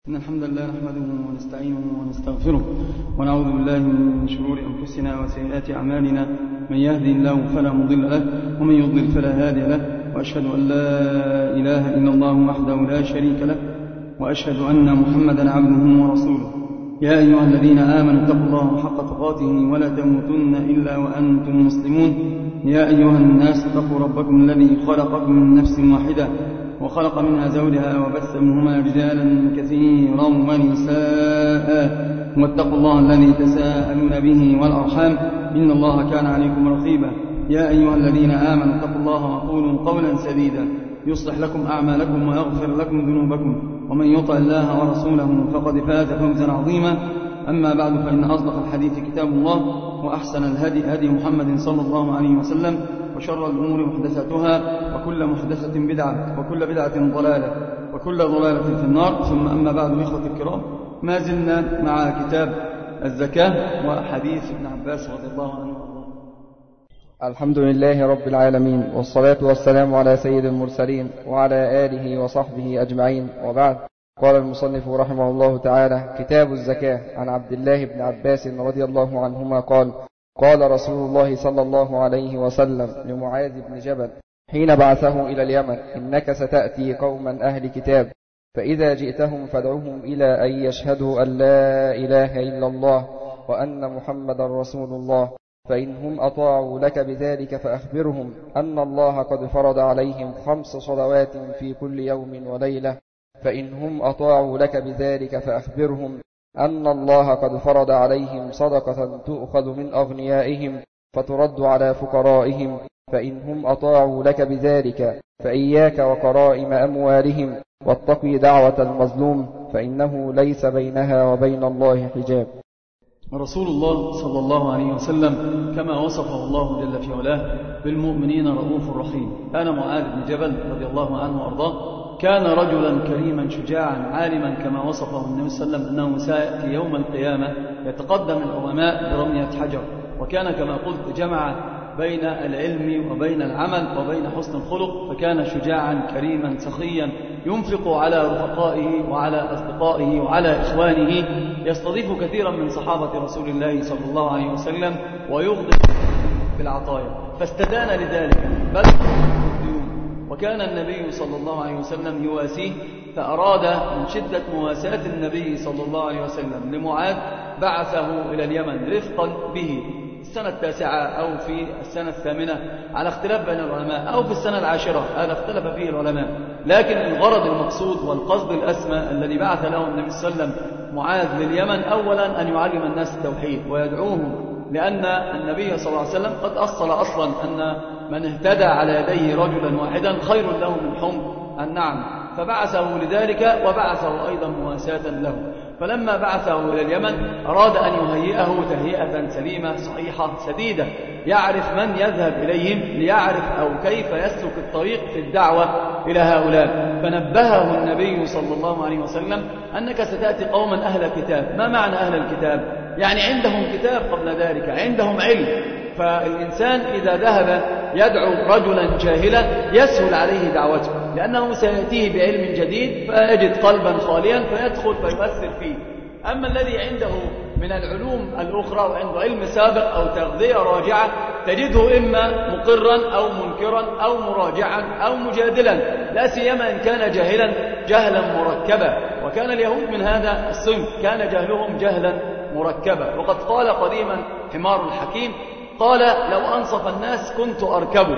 إن الحمد لله نحمده ونستعينه ونستغفره ونعوذ بالله من شرور أنفسنا وسيئات أعمالنا. من يهدي الله فلا مضل له ومن يضلل فلا هادي له، وأشهد أن لا إله إلا الله وحده لا شريك له، وأشهد أن محمدا عبده ورسوله. يا أيها الذين آمنوا اتقوا الله حق تقاته ولا تموتن إلا وأنتم مسلمون. يا أيها الناس اتقوا ربكم الذي خلقكم من نفس واحدة وخلق منها زوجها وبث منهما رجالا كثيرا ونساء، واتقوا الله الذي تساءلون به والأرحام إن الله كان عليكم رقيبا. يا أيها الذين آمنوا اتقوا الله وقولوا قولا سديدا يصلح لكم أعمالكم ويغفر لكم ذنوبكم، ومن يطع الله ورسوله فقد فاز فوزا عظيما. أما بعد، فإن أصدق الحديث كتاب الله، وأحسن الهدي هدي محمد صلى الله عليه وسلم، وشر الأمور محدثاتها، وكل محدثة بدعة، وكل بدعة ضلالة، وكل ضلالة في النار. ثم أما بعد، إخوة الكرام، ما زلنا مع كتاب الزكاة وحديث ابن عباس رضي الله عنه. الحمد لله رب العالمين، والصلاة والسلام على سيد المرسلين وعلى آله وصحبه أجمعين، وبعد. قال المصنف رحمه الله تعالى: كتاب الزكاة. عن عبد الله بن عباس رضي الله عنهما قال: قال رسول الله صلى الله عليه وسلم لمعاذ بن جبل حين بعثه إلى اليمن: إنك ستأتي قوما أهل كتاب، فإذا جئتهم فادعوهم إلى أن يشهدوا أن لا إله إلا الله وأن محمد رسول الله، فإنهم أطاعوا لك بذلك فأخبرهم أن الله قد فرض عليهم 5 صلوات في كل يوم وليلة. فإنهم أطاعوا لك بذلك فأخبرهم أن الله قد فرض عليهم صدقة تؤخذ من أغنيائهم فترد على فقرائهم. فإنهم أطاعوا لك بذلك فإياك وكرائم أموالهم، واتقي دعوة المظلوم فإنه ليس بينها وبين الله حجاب. رسول الله صلى الله عليه وسلم كما وصفه الله جل في علاه بالمؤمنين رؤوف رحيم. كان معاذ بن جبل رضي الله عنه وأرضاه كان رجلا كريما شجاعا عالما، كما وصفه النبي صلى الله عليه وسلم أنه سيأتي يوم القيامة يتقدم العلماء برمية حجر، وكان كما قلت جمع بين العلم وبين العمل وبين حسن الخلق، فكان شجاعا كريما سخيا ينفق على رفقائه وعلى أصدقائه وعلى إخوانه، يستضيف كثيرا من صحابة رسول الله صلى الله عليه وسلم ويغضب بالعطايا، فاستدان لذلك بل وكان النبي صلى الله عليه وسلم يواسيه، فأراد من شدة مواساة النبي صلى الله عليه وسلم لمعاذ بعثه إلى اليمن رفقا به السنة 9 أو في السنة 8 على اختلاف بين العلماء، أو في السنة 10 هذا اختلف فيه العلماء، لكن الغرض المقصود والقصد الأسمى الذي بعث له النبي صلى الله عليه وسلم معاذ لليمن أولا أن يعلم الناس التوحيد ويدعوهم، لأن النبي صلى الله عليه وسلم قد أصل أصلا أن من اهتدى على يديه رجلا واحدا خير له من حمر النعم، فبعثه لذلك وبعثه أيضا مواساة له. فلما بعثه إلى اليمن أراد أن يهيئه تهيئة سليمة صحيحة سديدة، يعرف من يذهب إليهم ليعرف أو كيف يسلك الطريق في الدعوة إلى هؤلاء. فنبهه النبي صلى الله عليه وسلم أنك ستأتي قوما أهل كتاب. ما معنى أهل الكتاب؟ يعني عندهم كتاب قبل ذلك، عندهم علم. فالإنسان إذا ذهب يدعو رجلا جاهلا يسهل عليه دعوته، لأنه سيأتيه بعلم جديد فيجد قلبا خاليا فيدخل فيؤثر فيه. أما الذي عنده من العلوم الأخرى وعنده علم سابق أو تغذية راجعة تجده إما مقرا أو منكرا أو مراجعا أو مجادلا، لا سيما إن كان جاهلا جهلا مركبا، وكان اليهود من هذا الصنف، كان جهلهم جهلا مركبا. وقد قال قديما حمار الحكيم قال: لو أنصف الناس كنت أركبه،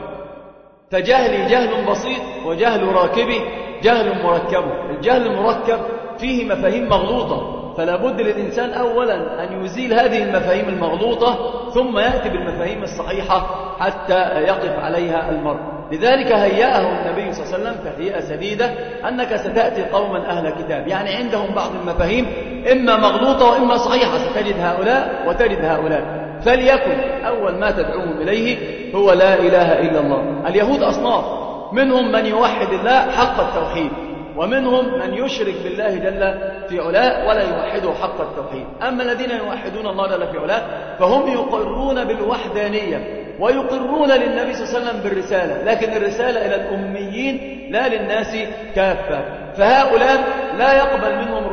فجهلي جهل بسيط وجهل راكبي جهل مركب. الجهل المركب فيه مفاهيم مغلوطة، فلا بد للإنسان أولا أن يزيل هذه المفاهيم المغلوطة ثم يأتي بالمفاهيم الصحيحة حتى يقف عليها المرء. لذلك هيأه النبي صلى الله عليه وسلم تهيئة سديدة أنك ستأتي قوما أهل كتاب، يعني عندهم بعض المفاهيم إما مغلوطة وإما صحيحة، ستجد هؤلاء وتجد هؤلاء. فليكن أول ما تدعوهم إليه هو لا إله إلا الله. اليهود أصناف، منهم من يوحد الله حق التوحيد، ومنهم من يشرك بالله جل في علاه ولا يوحده حق التوحيد. أما الذين يوحدون الله جل في علاه فهم يقرون بالوحدانية ويقرون للنبي صلى الله عليه وسلم بالرسالة، لكن الرسالة إلى الأميين لا للناس كافة. فهؤلاء لا يقبل منهم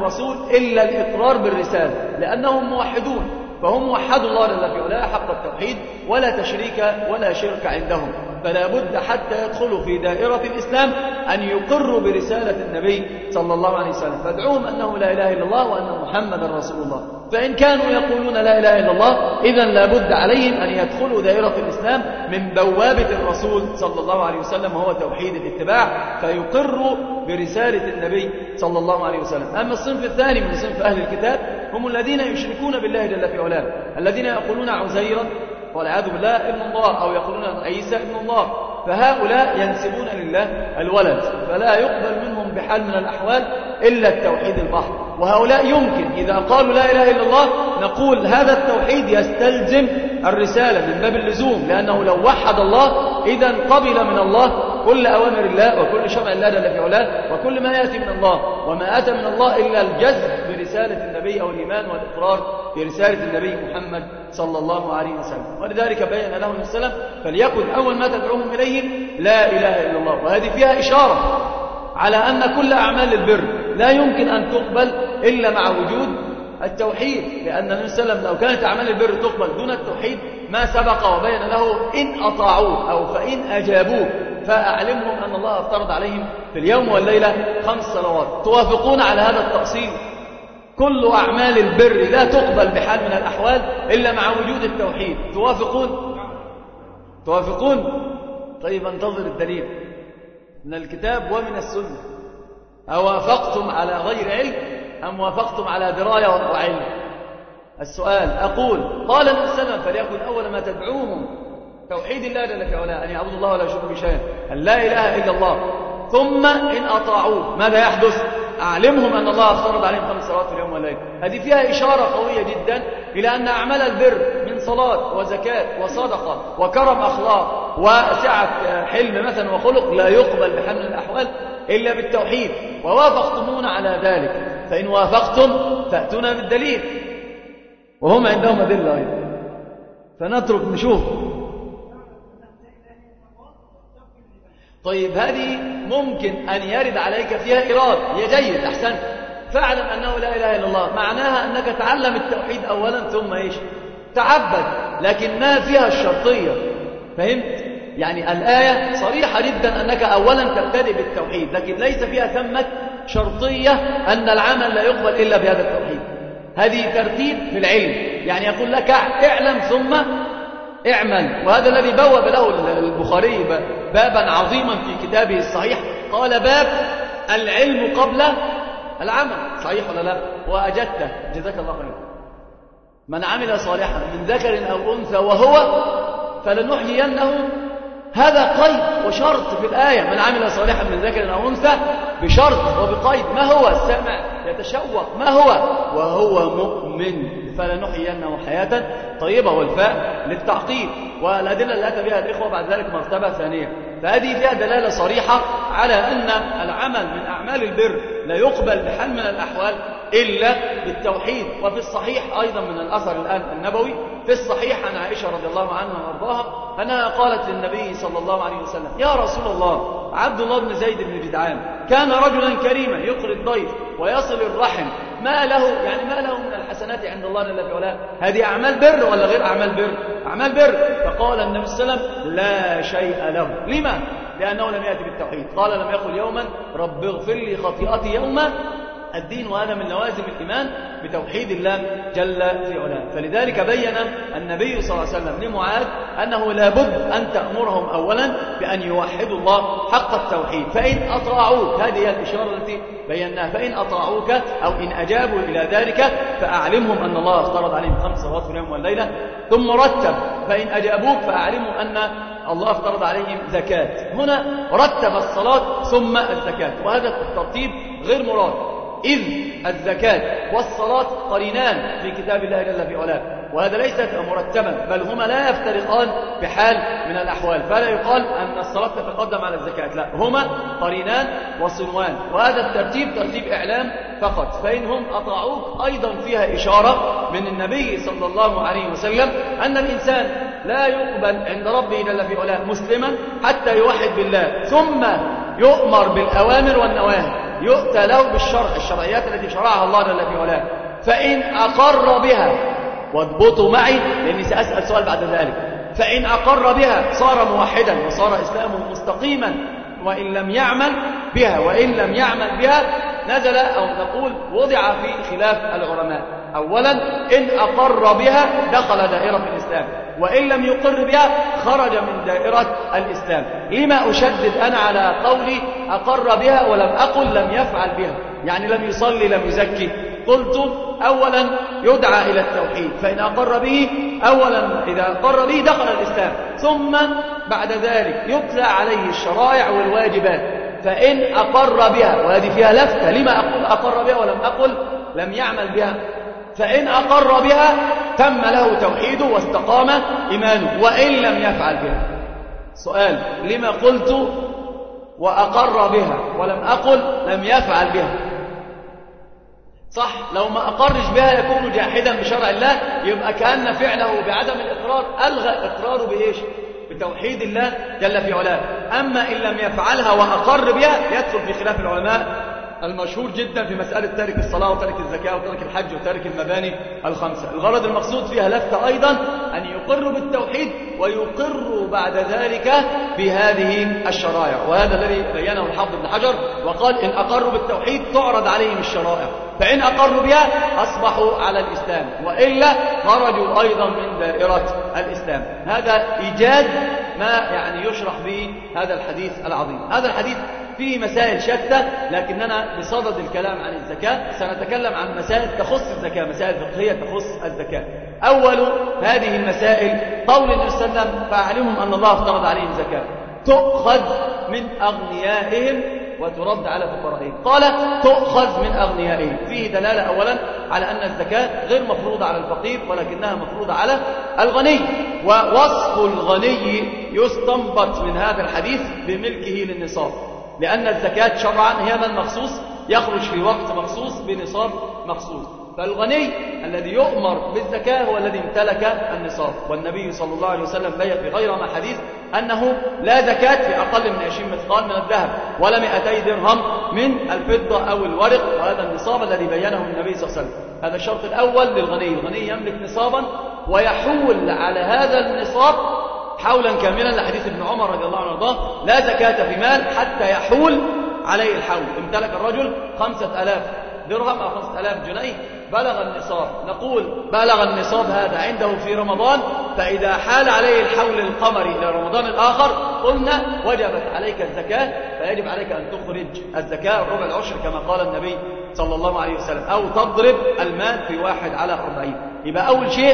الرسول إلا الإقرار بالرسالة، لأنهم موحدون، فهم وحدوا الله جل في علاه حق التوحيد، ولا تشريك ولا شرك عندهم، فلا بد حتى يدخلوا في دائرة الإسلام أن يقروا برسالة النبي صلى الله عليه وسلم، فادعوهم أنه لا إله إلا الله وأن محمدا رسول الله. فإن كانوا يقولون لا إله إلا الله إذن لا بد عليهم أن يدخلوا دائرة الإسلام من بوابة الرسول صلى الله عليه وسلم، وهو توحيد الاتباع، فيقروا برسالة النبي صلى الله عليه وسلم. أما الصنف الثاني من صنف أهل الكتاب هم الذين يشركون بالله جل في علاه، الذين يقولون عزيرا والعياذ بالله ابن الله، أو يقولون عيسى ابن الله، فهؤلاء ينسبون لله الولد، فلا يقبل منهم بحال من الأحوال إلا التوحيد البحر. وهؤلاء يمكن إذا قالوا لا إله إلا الله نقول هذا التوحيد يستلزم الرسالة من باب اللزوم، لأنه لو وحد الله إذن قبل من الله كل أوامر الله وكل شرع الله جل في علاه وكل ما يأتي من الله، وما أتى من الله إلا الجزم برسالة النبي أو الإيمان والإقرار برسالة النبي محمد صلى الله عليه وسلم. ولذلك بين لهم السلام فليكن أول ما تدعوهم إليه لا إله إلا الله. وهذه فيها إشارة على أن كل أعمال البر لا يمكن أن تقبل إلا مع وجود التوحيد، لأن النبي صلى الله عليه وسلم لو كانت أعمال البر تقبل دون التوحيد ما سبق وبين له إن أطاعوه أو فإن أجابوه فأعلمهم أن الله افترض عليهم في اليوم والليلة 5 صلوات. توافقون على هذا التأصيل؟ كل أعمال البر لا تقبل بحال من الأحوال إلا مع وجود التوحيد. توافقون؟ طيب انتظر الدليل من الكتاب ومن السنة. أوافقتم على غير علم أم وافقتم على دراية وعلم؟ السؤال. أقول قال النبي صلى الله عليه وسلم فليكن أول ما تدعوهم توحيد الله جل في علاه، أن يعبدوا الله ولا يشركوا به شيئا، أن لا إله إلا الله، ثم إن أطاعوه ماذا يحدث؟ أعلمهم أن الله افترض عليهم 5 صلوات في اليوم والليلة. هذه فيها إشارة قوية جدا إلى أن أعمال البر من صلاة وزكاة وصدقة وكرم أخلاق وسعة حلم مثلا وخلق لا يقبل بحال من الأحوال إلا بالتوحيد. ووافقتمون على ذلك، فإن وافقتم فأتونا بالدليل، وهم عندهم أدلة أيضا، فنترك نشوف. طيب هذه ممكن أن يرد عليك فيها إرادة، هي جيد أحسن، فاعلم أنه لا إله إلا الله، معناها أنك تعلم التوحيد أولا ثم إيش؟ تعبد، لكن ما فيها الشرطية. فهمت؟ يعني الآية صريحة جدا أنك أولا تبتدئ بالتوحيد، لكن ليس فيها ثمة شرطية أن العمل لا يقبل إلا بهذا التوحيد. هذه ترتيب في العلم، يعني يقول لك اعلم ثم اعمل. وهذا الذي بوب له البخاري بابا عظيما في كتابه الصحيح، قال باب العلم قبل العمل. صحيح ولا لا؟ وأجدته جزاك الله خير. من عمل صالحا من ذكر أو أنثى وهو فلنحيينه، هذا قيد وشرط في الآية، من عمل صالحا من ذكر أو أنثى بشرط وبقيد. ما هو؟ السامع يتشوق، ما هو؟ وهو مؤمن فلنحيينه حياة طيبة، والفاء للتعقيب. والأدلة اللي أتى بها الإخوة بعد ذلك مرتبة ثانية، فهذه فيها دلالة صريحة على أن العمل من أعمال البر لا يقبل بحال من الأحوال إلا بالتوحيد. وفي الصحيح أيضا من الأثر الآن النبوي في الصحيح عن عائشة رضي الله عنها وارضاها أنها قالت للنبي صلى الله عليه وسلم: يا رسول الله، عبد الله بن زيد بن جدعان كان رجلا كريما يقري الضيف ويصل الرحم، ما له من الحسنات عند الله جل في علاه؟ هذه أعمال بر ولا غير أعمال بر؟ أعمال بر. فقال النبي صلى الله عليه وسلم: لا شيء له. لما؟ لأنه لم يأتي بالتوحيد. قال: لم يقل يوما رب اغفر لي خطيئتي يوما الدين. وهذا من لوازم الإيمان بتوحيد الله جل في علاه. فلذلك بين النبي صلى الله عليه وسلم لمعاذ أنه لابد أن تأمرهم أولا بأن يوحدوا الله حق التوحيد، فإن أطاعوك، هذه هي الإشارة التي بيناها، فإن أطاعوك أو إن أجابوا إلى ذلك فأعلمهم أن الله افترض عليهم 5 صلوات في اليوم والليلة، ثم رتب: فإن أجابوك فأعلموا أن الله افترض عليهم زكاة. هنا رتب الصلاة ثم الزكاة، وهذا الترتيب غير مراد، إذ الزكاة والصلاة قرينان في كتاب الله جل في علاه، وهذا ليس مرتبا، بل هما لا يفترقان بحال من الأحوال. فلا يقال أن الصلاة تتقدم على الزكاة، لا، هما قرينان وصنوان، وهذا الترتيب ترتيب إعلام فقط. فإنهم أطاعوك أيضا فيها إشارة من النبي صلى الله عليه وسلم أن الإنسان لا يقبل عند ربه جل في علاه مسلما حتى يوحد بالله، ثم يؤمر بالأوامر والنواهي يؤتى له بالشرع، الشرعيات التي شرعها الله جل في علاه، فإن أقر بها، واضبطوا معي لأني سأسأل سؤال بعد ذلك، فإن أقر بها صار موحدا وصار إسلامه مستقيما، وإن لم يعمل بها نزل أو نقول وضع في خلاف العلماء. أولا إن أقر بها دخل دائرة الإسلام، وإن لم يقر بها خرج من دائرة الإسلام. لما أشدد أنا على قولي أقر بها ولم أقل لم يفعل بها؟ يعني لم يصلي لم يزكي. قلت أولا يدعى إلى التوحيد، فإن أقر به أولا إذا أقر به دخل الإسلام، ثم بعد ذلك يتلى عليه الشرائع والواجبات. فإن أقر بها، وهذه فيها لفتة، لما أقول أقر بها ولم أقل لم يعمل بها؟ فإن أقر بها تم له توحيده واستقام إيمانه، وإن لم يفعل بها. سؤال: لما قلت وأقر بها ولم أقل لم يفعل بها؟ صح، لو ما أقرش بها يكون جاحدا بشرع الله، يبقى كأن فعله بعدم الإقرار ألغى إقراره بإيش؟ بتوحيد الله جل في علاه. أما إن لم يفعلها وأقر بها يدخل في خلاف العلماء المشهور جدا في مسألة تارك الصلاة وتارك الزكاة وتارك الحج وتارك المباني الخمسة. الغرض المقصود فيها لفتة أيضا أن يقر بالتوحيد ويقر بعد ذلك بهذه الشرائع، وهذا الذي بينه الحافظ ابن حجر وقال: إن أقروا بالتوحيد تعرض عليهم الشرائع، فإن أقروا بها أصبحوا على الإسلام، وإلا خرجوا أيضا من دائرة الإسلام. هذا إيجاد ما يعني يشرح به هذا الحديث العظيم. هذا الحديث فيه مسائل شتى، لكننا بصدد الكلام عن الزكاة سنتكلم عن مسائل تخص الزكاة، مسائل فقهية تخص الزكاة. أول هذه المسائل قول النبي صلى الله عليه وسلم: فاعلمهم أن الله افترض عليهم زكاة تؤخذ من أغنيائهم وترد على فقرائهم. قال: تؤخذ من أغنيائهم، فيه دلالة أولا على أن الزكاة غير مفروضة على الفقير ولكنها مفروضة على الغني. ووصف الغني يستنبط من هذا الحديث بملكه للنصاب، لأن الزكاة شرعا هي من مخصوص يخرج في وقت مخصوص بنصاب مخصوص. فالغني الذي يؤمر بالزكاة هو الذي امتلك النصاب. والنبي صلى الله عليه وسلم بين في غير ما حديث أنه لا زكاة في أقل من 20 مثقال من الذهب ولا 200 درهم من الفضة أو الورق، وهذا النصاب الذي بينه النبي صلى الله عليه وسلم. هذا الشرط الأول للغني. الغني يملك نصابا ويحول على هذا النصاب حولا كاملا، لحديث ابن عمر رضي الله عنه وارضاه: لا زكاة في مال حتى يحول عليه الحول. امتلك الرجل 5000 درهم أو 5000 جنيه بلغ النصاب، نقول بلغ النصاب هذا عنده في رمضان، فإذا حال عليه الحول القمري إلى رمضان الآخر قلنا وجبت عليك الزكاة، فيجب عليك أن تخرج الزكاة ربع العشر كما قال النبي صلى الله عليه وسلم، أو تضرب المال في 1/40. يبقى أول شيء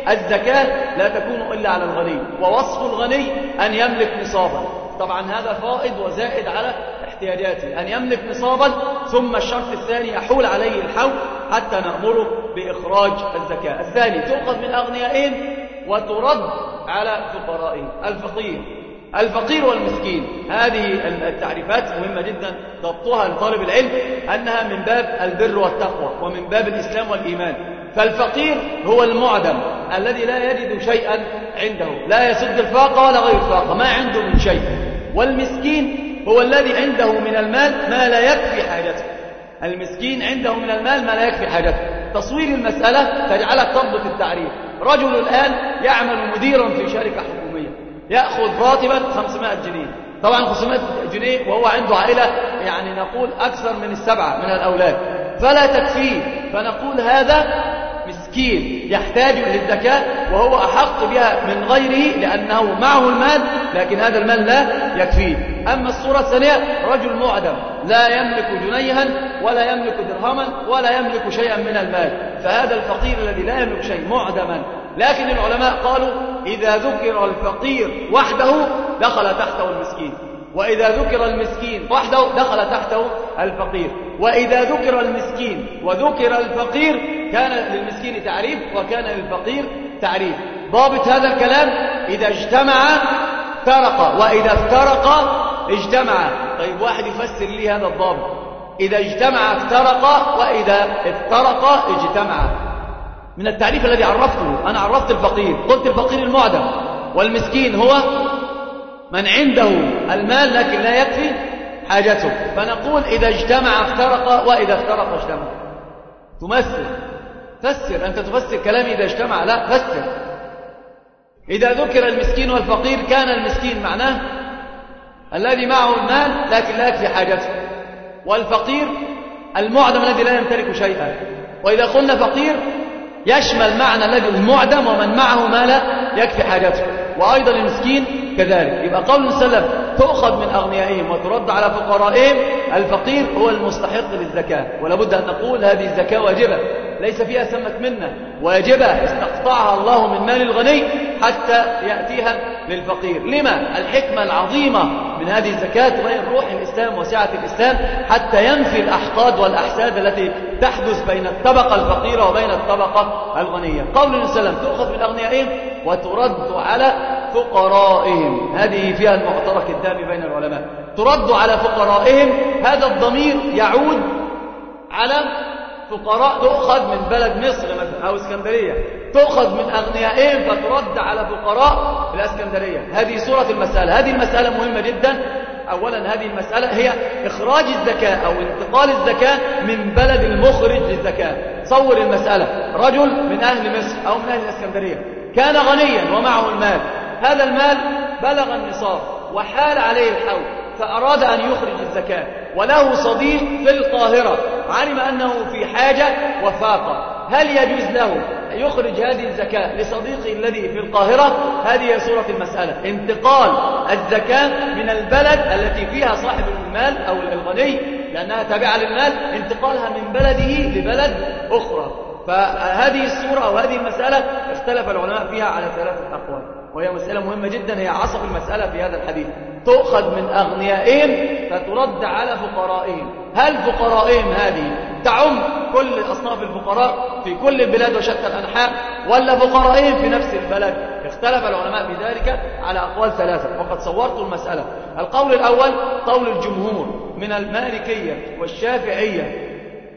الزكاة لا تكون إلا على الغني، ووصف الغني أن يملك نصابا. طبعا هذا فائض وزائد على احتياجاته، أن يملك نصابا، ثم الشرط الثاني يحول عليه الحول حتى نأمره بإخراج الزكاة. الثاني تؤخذ من أغنيائهم وترد على فقرائهم. الفقير والمسكين، هذه التعريفات مهمة جدا ضبطها لطالب العلم، أنها من باب البر والتقوى ومن باب الإسلام والإيمان. فالفقير هو المعدم الذي لا يجد شيئا عنده، لا يسد الفاقة ولا غير الفاقة، ما عنده من شيء. والمسكين هو الذي عنده من المال ما لا يكفي حاجته. المسكين عنده من المال ما لا يكفي حاجته. تصوير المسألة تجعلك تضبط التعريف. رجل الآن يعمل مديرا في شركة حكومية، يأخذ راتبا 500 جنيه، طبعا 500 جنيه وهو عنده عائلة يعني نقول أكثر من 7 من الأولاد، فلا تكفيه، فنقول هذا مسكين يحتاج للزكاة وهو أحق بها من غيره لأنه معه المال، لكن هذا المال لا يكفيه. أما الصورة الثانية رجل معدم لا يملك جنيها ولا يملك درهما ولا يملك شيئا من المال، فهذا الفقير الذي لا يملك شيء معدما. لكن العلماء قالوا إذا ذكر الفقير وحده دخل تحته المسكين، وإذا ذكر المسكين وحده دخل تحته الفقير، وإذا ذكر المسكين وذكر الفقير كان للمسكين تعريف وكان للفقير تعريف. ضابط هذا الكلام: إذا اجتمع افترق وإذا افترق اجتمع. طيب واحد يفسر لي هذا الضابط: إذا اجتمع افترق وإذا افترق اجتمع. من التعريف الذي عرفته أنا عرفت الفقير، قلت الفقير المعدم، والمسكين هو من عنده المال لكن لا يكفي حاجته. فنقول إذا اجتمع افترق وإذا افترق اجتمع. تمثل، فسر، أنت تفسر كلامي إذا اجتمع، لا فسر. إذا ذكر المسكين والفقير كان المسكين معناه الذي معه المال لكن لا يكفي حاجته، والفقير المعدم الذي لا يمتلك شيئا. وإذا قلنا فقير يشمل معنى الذي المعدم ومن معه ما لا يكفي حاجته، وأيضا المسكين كذلك. يبقى قول النبي صلى الله عليه وسلم تؤخذ من أغنيائهم وترد على فقرائهم. الفقير هو المستحق للزكاة، ولا بد أن نقول هذه الزكاة واجبة ليس فيها سمة منة، واجبة استقطعها الله من مال الغني حتى يأتيها للفقير. لما؟ الحكمة العظيمة من هذه الزكاة تبين روح الإسلام وسعة الإسلام حتى ينفي الأحقاد والأحساد التي تحدث بين الطبقة الفقيرة وبين الطبقة الغنية. قول النبي صلى الله عليه وسلم تؤخذ من أغنيائهم وترد على فقرائهم، هذه فيها المعترك الدامي بين العلماء. ترد على فقرائهم، هذا الضمير يعود على فقراء تؤخذ من بلد مصر مثلا أو اسكندرية، تؤخذ من أغنيائهم فترد على فقراء الاسكندرية. هذه صورة المسألة. هذه المسألة مهمة جدا. أولا هذه المسألة هي إخراج الزكاة أو انتقال الزكاة من بلد المخرج للزكاة. صور المسألة، رجل من أهل مصر أو من أهل الاسكندرية كان غنيا ومعه المال، هذا المال بلغ النصاب وحال عليه الحول، فأراد أن يخرج الزكاة، وله صديق في القاهرة علم أنه في حاجة وفاقة، هل يجوز له يخرج هذه الزكاة لصديقه الذي في القاهرة؟ هذه صورة المسألة، انتقال الزكاة من البلد التي فيها صاحب المال أو الغني لأنها تابعة للمال، انتقالها من بلده لبلد أخرى. فهذه الصورة وهذه المسألة اختلف العلماء فيها على 3 أقوال، وهي مسألة مهمة جدا، هي عصب المسألة في هذا الحديث. تؤخذ من أغنيائهم فترد على فقرائهم. هل فقرائهم هذه تعم كل أصناف الفقراء في كل البلاد وشتى الأنحاء، ولا فقرائهم في نفس البلد؟ اختلف العلماء بذلك على أقوال 3، وقد صورت المسألة. القول الأول قول الجمهور من المالكية والشافعية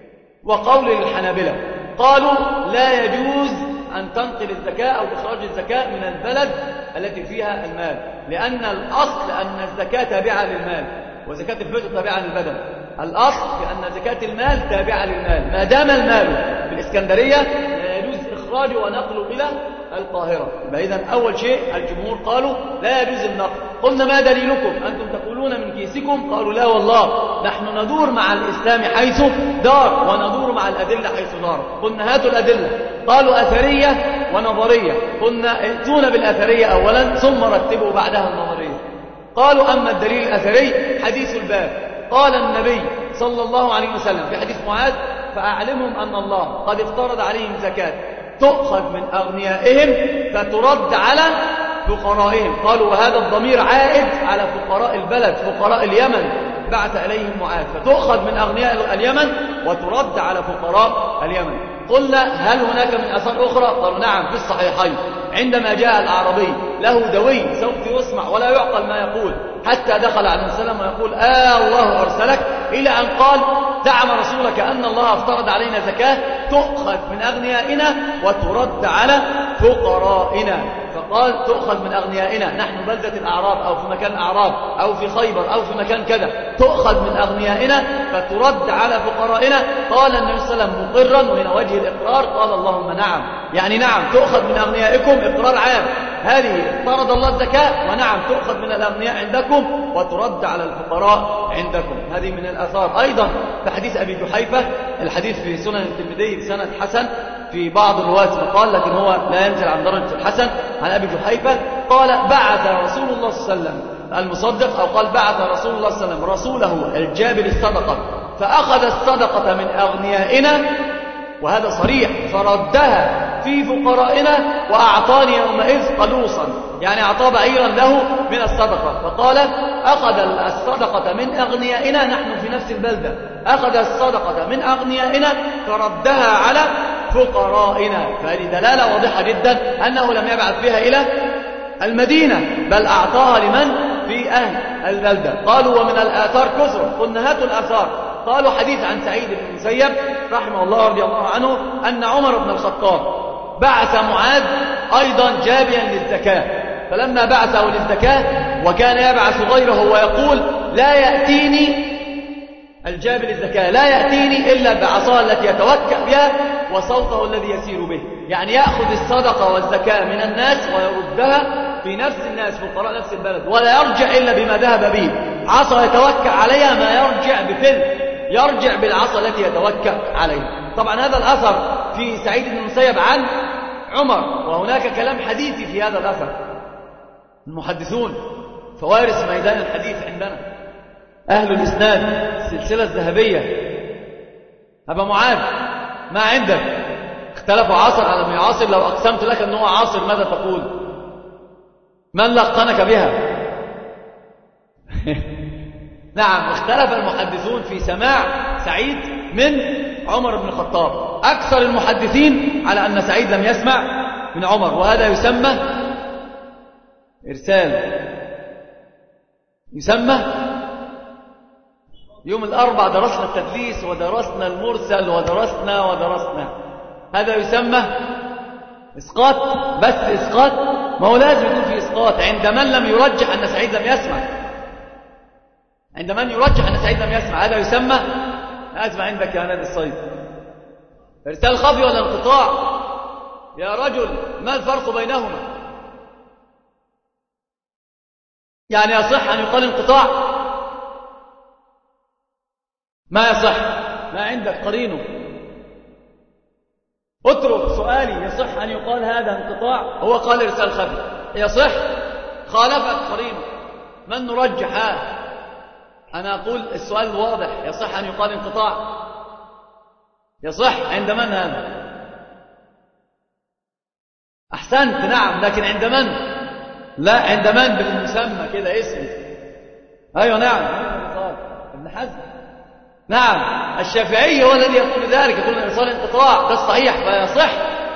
وقول الحنابلة، قالوا لا يجوز أن تنقل الزكاة أو إخراج الزكاة من البلد التي فيها المال، لأن الأصل أن الزكاة تابعة للمال وزكاة الفطر تابعة للبدن. الأصل بأن زكاة المال تابعة للمال، ما دام المال في الإسكندرية لا يجوز إخراجه ونقله إلى القاهرة. إذن أول شيء الجمهور قالوا لا يجوز النقل. قلنا ما دليلكم؟ أنتم تقولون من كيسكم. قالوا لا والله نحن ندور مع الإسلام حيث دار وندور مع الأدلة حيث دار. قلنا هاتوا الأدلة، قالوا أثرية ونظرية. قلنا ائتونا بالأثرية أولا ثم رتبوا بعدها النظرية. قالوا أما الدليل الأثري حديث الباب، قال النبي صلى الله عليه وسلم في حديث معاذ فأعلمهم أن الله قد افترض عليهم زكاة تؤخذ من أغنيائهم فترد على فقرائهم. قالوا وهذا الضمير عائد على فقراء البلد، فقراء اليمن بعث إليهم معاذ، فتؤخذ من أغنياء اليمن وترد على فقراء اليمن. قلنا هل هناك من آثار أخرى؟ قالوا نعم في الصحيحين، عندما جاء الأعرابي له دوي سوف يسمع ولا يعقل ما يقول، حتى دخل على النبي صلى الله عليه وسلم ويقول الله أرسلك، إلى أن قال زعم رسولك أن الله افترض علينا زكاة تؤخذ من أغنيائنا وترد على فقرائنا. فقال تؤخذ من أغنيائنا، نحن بلدة الأعراب أو في مكان الأعراب أو في خيبر أو في مكان كذا، تؤخذ من أغنيائنا فترد على فقرائنا. قال النبي صلى الله عليه وسلم مقرا، وهنا وجه الإقرار، قال اللهم نعم، يعني نعم تؤخذ من أغنيائكم، إقرار عام، هذه فرض الله الزكاة، ونعم تؤخذ من الأغنياء عندكم وترد على الفقراء عندكم. هذه من الآثار. أيضا في حديث أبي جحيفة، الحديث في سنن الترمذي بسند حسن، في بعض الرواة مقال لكن هو لا ينزل عن درجة الحسن، عن أبي جحيفة قال بعث رسول الله صلى الله عليه وسلم المصدق، أو قال بعث رسول الله صلى الله عليه وسلم رسوله الجابر الصدقة فأخذ الصدقة من أغنيائنا، وهذا صريح، فردها في فقرائنا وأعطاني يومئذ قلوصا، يعني أعطى بعيرا له من الصدقة. فقال أخذ الصدقة من أغنيائنا، نحن في نفس البلدة، أخذ الصدقة من أغنيائنا فردها على فقرائنا. فهذه دلالة واضحة جدا أنه لم يبعث بها إلى المدينة، بل أعطاها لمن في أهل البلدة. قالوا ومن الآثار كثر، قلنا هاتوا الآثار. قالوا حديث عن سعيد بن المسيب رحمه الله رضي الله عنه أن عمر بن الخطاب بعث معاذ أيضا جابيا للزكاة، فلما بعثه للزكاة وكان يبعث غيره ويقول لا يأتيني الجاب للزكاة، لا يأتيني إلا بعصاه التي يتوكأ بها وصوته الذي يسير به. يعني يأخذ الصدقة والزكاة من الناس ويردها في نفس الناس، فقراء نفس البلد، ولا يرجع إلا بما ذهب به، عصا يتوكأ عليها، ما يرجع بفل، يرجع بالعصا التي يتوكأ عليها. طبعا هذا الأثر في سعيد بن المسيب عن عمر، وهناك كلام حديثي في هذا الأثر. المحدثون فوارس ميدان الحديث عندنا، أهل الإسناد، السلسلة الذهبية. أبا معاذ ما عندك؟ اختلفوا عاصر على من يعاصر، لو أقسمت لك أنه عاصر ماذا تقول؟ من لقنك بها؟ نعم، اختلف المحدثون في سماع سعيد من عمر بن الخطاب. أكثر المحدثين على أن سعيد لم يسمع من عمر، وهذا يسمى إرسال. يسمى يوم الأربع درسنا التدليس ودرسنا المرسل ودرسنا. هذا يسمى إسقاط، بس إسقاط. ما هو لازم يكون في إسقاط عند من لم يرجح أن سعيد لم يسمع، عند من يرجح أن سعيد لم يسمع هذا يسمى. أسمع عندك يا نادي الصيد، إرسال خفي ولا انقطاع؟ يا رجل ما الفرق بينهما؟ يعني يصح أن يقال انقطاع؟ ما يصح، ما عندك قرينه. اترك سؤالي، يصح أن يقال هذا انقطاع؟ هو قال إرسال خفي، يصح؟ خالفت قرينه، من نرجح؟ أنا أقول السؤال واضح، يصح أن يقال انقطاع؟ يصح عند من هذا؟ أحسنت، نعم، لكن عند من؟ لا، عند من بالمسمى كده اسم. أيوة نعم، ابن حزم. نعم، الشافعي هو الذي يقول ذلك، يقول الإرسال انقطاع، ده الصحيح فيصح.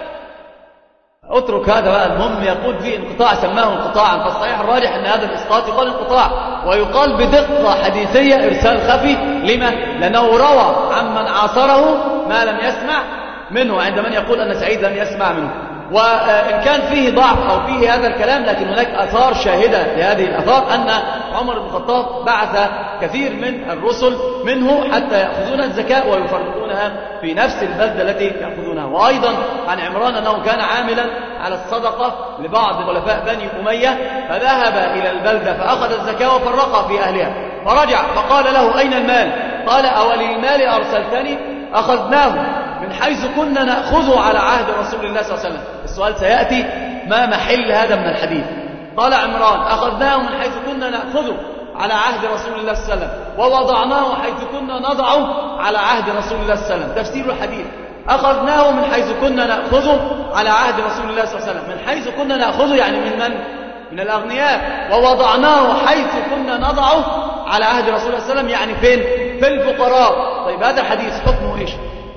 اترك هذا بقى، المهم يقول فيه انقطاع سماه انقطاعا، فالصحيح الراجح أن هذا الإسقاط يقال انقطاع، ويقال بدقة حديثية إرسال خفي. لما؟ لأنه روى عمن عاصره ما لم يسمع منه، عند من يقول أن سعيد لم يسمع منه. وإن كان فيه ضعف أو فيه هذا الكلام، لكن هناك آثار شاهدة لهذه الآثار، أن عمر بن الخطاب بعث كثير من الرسل منه حتى يأخذون الزكاة ويفرقونها في نفس البلدة التي يأخذونها. وأيضا عن عمران أنه كان عاملا على الصدقة لبعض خلفاء بني أمية، فذهب إلى البلدة فأخذ الزكاة وفرقها في أهلها، فرجع فقال له أين المال؟ قال أوللمال أرسلتني؟ أخذناه من حيث كنا نأخذه على عهد رسول الله صلى الله عليه وسلم. السؤال سيأتي، ما محل هذا من الحديث؟ قال عمران أخذناه من حيث كنا نأخذه على عهد رسول الله صلى الله عليه وسلم، ووضعناه حيث كنا نضعه على عهد رسول الله صلى الله عليه وسلم. تفسير الحديث: أخذناه من حيث كنا نأخذه على عهد رسول الله صلى الله عليه وسلم. من حيث كنا نأخذه يعني من من؟ من الأغنياء. ووضعناه حيث كنا نضعه على عهد رسول الله صلى الله عليه وسلم، يعني فين؟ في الفقراء. طيب هذا الحديث حكمه إيش؟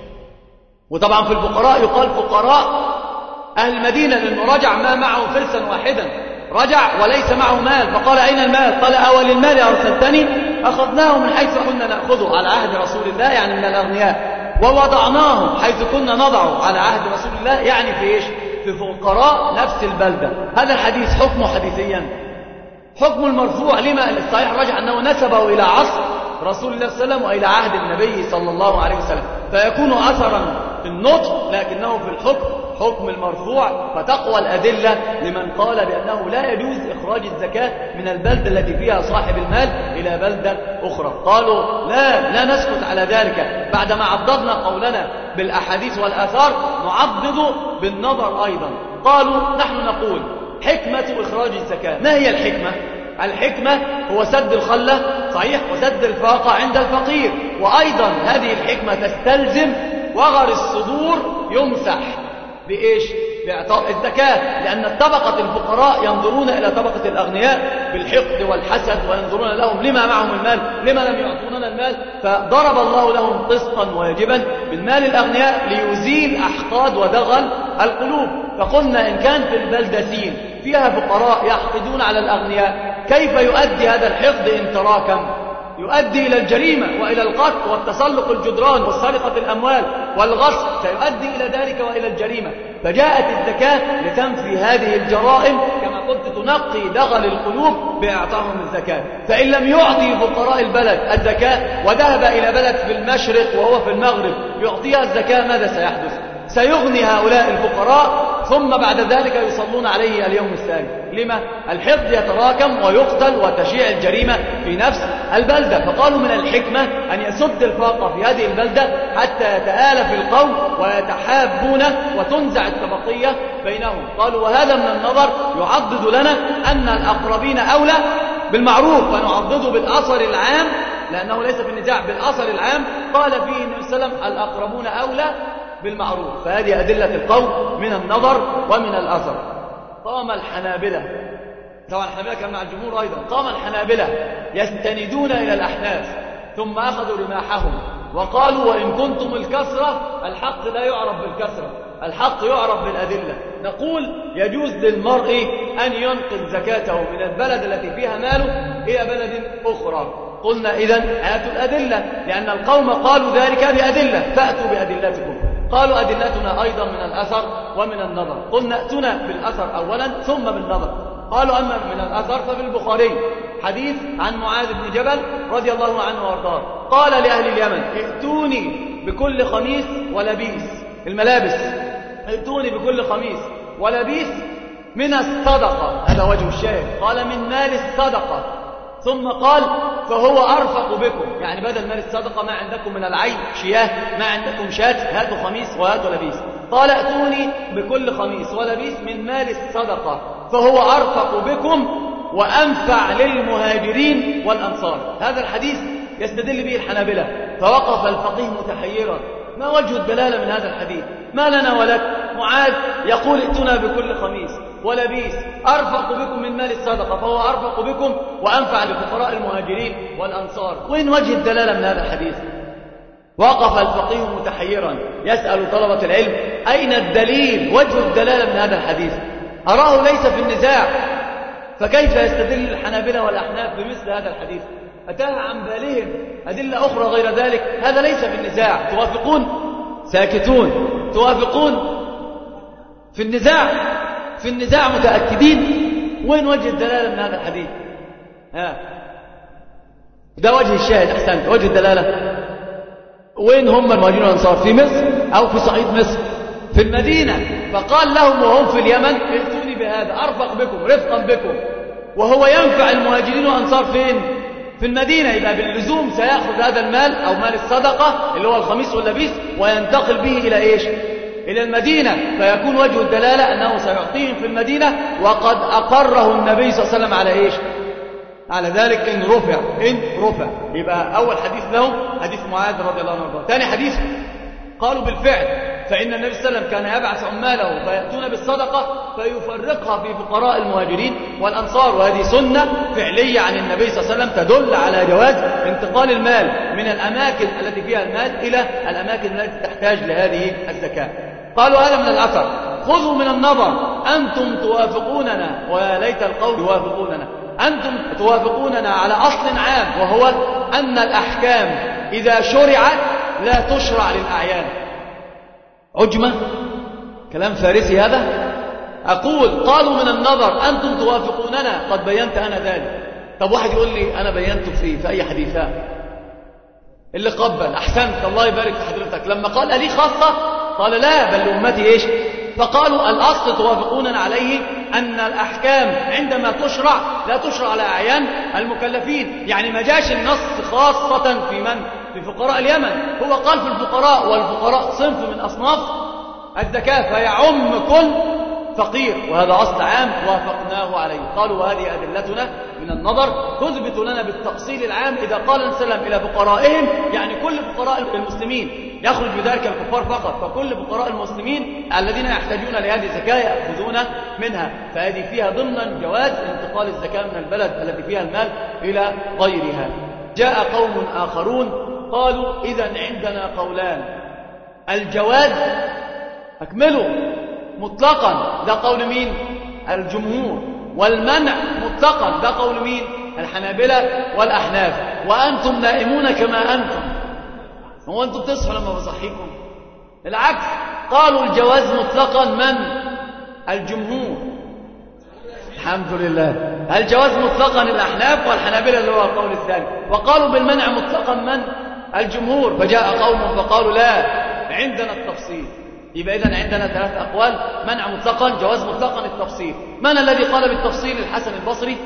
وطبعا في الفقراء يقال فقراء أهل المدينة، لأنه رجع ما معه فلسا واحدا، رجع وليس معه مال، فقال أين المال؟ قال أوللمال أرسلتني؟ أخذناه من حيث كنا نأخذه على عهد رسول الله، يعني من الأغنياء، ووضعناه حيث كنا نضعه على عهد رسول الله، يعني في إيش؟ في فقراء نفس البلدة. هذا الحديث حكمه حديثيا، حكم المرفوع. لما؟ الصحيح رجع أنه نسبه إلى عصر رسول الله صلى الله عليه وسلم وإلى عهد النبي صلى الله عليه وسلم، فيكون أثرا في النطق، لكنه في الحكم حكم المرفوع. فتقوى الأدلة لمن قال بأنه لا يجوز إخراج الزكاة من البلدة التي فيها صاحب المال إلى بلدة أخرى. قالوا لا نسكت على ذلك، بعدما عضدنا قولنا بالأحاديث والآثار نعضد بالنظر أيضا. قالوا نحن نقول حكمة إخراج الزكاة. ما هي الحكمة؟ الحكمة هو سد الخلة، صحيح، وسد الفاقة عند الفقير. وأيضا هذه الحكمة تستلزم وغر الصدور يمسح بإيش؟ بإعطاء الزكاة، لأن طبقة الفقراء ينظرون إلى طبقة الأغنياء بالحقد والحسد، وينظرون لهم لما معهم المال، لما لم يعطوننا المال. فضرب الله لهم قسطا واجبا من مال الأغنياء ليزيل أحقاد ودغل القلوب. فقلنا إن كان في البلدة سين فيها فقراء يحقدون على الأغنياء، كيف يؤدي هذا الحقد إن تراكم؟ يؤدي إلى الجريمة وإلى القتل والتسلق الجدران والسرقة الأموال والغصب، سيؤدي إلى ذلك وإلى الجريمة. فجاءت الزكاة لتنفي هذه الجرائم كما كنت تنقي دغل القلوب بإعطائهم الزكاة. فإن لم يعطي فقراء البلد الزكاة وذهب إلى بلد في المشرق وهو في المغرب يعطيها الزكاة، ماذا سيحدث؟ سيغني هؤلاء الفقراء ثم بعد ذلك يصلون عليه اليوم الثاني. لما؟ الحقد يتراكم ويقتل وتشيع الجريمة في نفس البلدة. فقالوا من الحكمة أن يسد الفاقة في هذه البلدة حتى يتآلف القوم ويتحابون وتنزع الطبقية بينهم. قالوا وهذا من النظر يعضد لنا أن الأقربين أولى بالمعروف، فنعضده بالأثر العام لأنه ليس في النزاع بالأثر العام قال فيه النبي صلى الله عليه وسلم الأقربون أولى بالمعروف. فهذه أدلة القول من النظر ومن الأثر. قام الحنابلة، طبعا الحنابلة كان مع الجمهور أيضا، قام الحنابلة يستندون إلى الأحناف ثم أخذوا رماحهم وقالوا وإن كنتم الكثرة الحق لا يعرف بالكثرة، الحق يعرف بالأدلة. نقول يجوز للمرء أن ينقل زكاته من البلد التي فيها ماله إلى بلد أخرى. قلنا إذن آتوا الأدلة، لأن القوم قالوا ذلك بأدلة، فأتوا بأدلتكم. قالوا أدلتنا أيضا من الأثر ومن النظر. قلنا ائتنا بالأثر أولا ثم بالنظر. قالوا أما من الأثر ففي البخاري حديث عن معاذ بن جبل رضي الله عنه وارضاه قال لأهل اليمن ائتوني بكل خميس ولبيس، الملابس، ائتوني بكل خميس ولبيس من الصدقة، هذا وجه الشاهد، قال من مال الصدقة، ثم قال فهو أرفق بكم، يعني بدل مال الصدقة ما عندكم من العين شياه، ما عندكم شاة، هاتوا خميس وهاتوا لبيس. قال ائتوني بكل خميس ولبيس من مال الصدقة فهو أرفق بكم وأنفع للمهاجرين والأنصار. هذا الحديث يستدل به الحنابلة. فوقف الفقيه متحيرا، ما وجه الدلالة من هذا الحديث؟ ما لنا ولك؟ معاذ يقول ائتنا بكل خميس ولبيس أرفق بكم من مال الصدقة فهو أرفق بكم وأنفع لفقراء المهاجرين والأنصار. وين وجه الدلالة من هذا الحديث؟ وقف الفقيه متحيرا يسأل طلبة العلم أين الدليل، وجه الدلالة من هذا الحديث؟ أراه ليس في النزاع، فكيف يستدل الحنابلة والأحناف بمثل هذا الحديث؟ أتاها عن بالهم أدلة أخرى غير ذلك، هذا ليس في النزاع. توافقون؟ ساكتون. توافقون؟ في النزاع، في النزاع متأكدين. وين وجه الدلالة من هذا الحديث؟ ده وجه الشاهد. أحسنت، وجه الدلالة وين هم المهاجرون والأنصار؟ في مصر أو في صعيد مصر؟ في المدينة. فقال لهم وهم في اليمن ائتوني بهذا أرفق بكم رفقا بكم، وهو ينفع المهاجرين والأنصار فين؟ في المدينة. يبقى باللزوم سيأخذ هذا المال أو مال الصدقة اللي هو الخميس واللبيس وينتقل به إلى إيش؟ إلى المدينة. فيكون وجه الدلالة أنه سيعطيهم في المدينة، وقد أقره النبي صلى الله عليه وسلم على إيش؟ على ذلك إن رفع. إن رفع. يبقى أول حديث لهم حديث معاذ رضي الله عنه. ثاني حديث قالوا بالفعل، فإن النبي صلى الله عليه وسلم كان يبعث عماله فيأتون بالصدقة فيفرقها في فقراء المهاجرين والأنصار، وهذه سنة فعلية عن النبي صلى الله عليه وسلم تدل على جواز انتقال المال من الأماكن التي فيها المال إلى الأماكن التي تحتاج لهذه الزكاة. قالوا هذا من الأثر. خذوا من النظر، أنتم توافقوننا ويا ليت القوم يوافقوننا، أنتم توافقوننا على أصل عام، وهو أن الأحكام إذا شرعت لا تشرع للأعيان. عجمة، كلام فارسي هذا. أقول قالوا من النظر أنتم توافقوننا، قد بينت أنا ذلك. طب واحد يقول لي أنا بينت في أي حديثة اللي قبل؟ أحسنت، الله يبارك في حضرتك. لما قال لي خاصة قال لا بل لأمتي إيش؟ فقالوا الأصل توافقوننا عليه أن الأحكام عندما تشرع لا تشرع على أعيان المكلفين. يعني ما جاش النص خاصة في من؟ في فقراء اليمن. هو قال في الفقراء، والفقراء صنف من أصناف الزكاة فيعم كل فقير، وهذا أصل عام وافقناه عليه. قالوا وهذه أدلتنا من النظر تثبت لنا بالتفصيل العام. إذا قال النبي صلى الله عليه وسلم إلى فقرائهم يعني كل فقراء المسلمين، يخرج بذلك الكفار فقط، فكل فقراء المسلمين الذين يحتاجون لهذه الزكاة يأخذون منها. فهذه فيها ضمن جواز انتقال الزكاة من البلد التي فيها المال إلى غيرها. جاء قوم آخرون قالوا إذن عندنا قولان: الجواز أكملوا مطلقا، ده قول مين؟ الجمهور. والمنع مطلقا، ده قول مين؟ الحنابلة والأحناف. وأنتم نائمون كما أنتم، هو أنتم تصحوا لما بصحيكم؟ العكس، قالوا الجواز مطلقا من؟ الجمهور. الحمد لله. الجواز مطلقا الأحناف والحنابلة اللي هو القول الثاني، وقالوا بالمنع مطلقا من؟ الجمهور. فجاء قوم فقالوا لا، عندنا التفصيل. يبقى إذن عندنا 3 أقوال: منع مطلقا، جواز مطلقا، التفصيل. من الذي قال بالتفصيل؟ الحسن البصري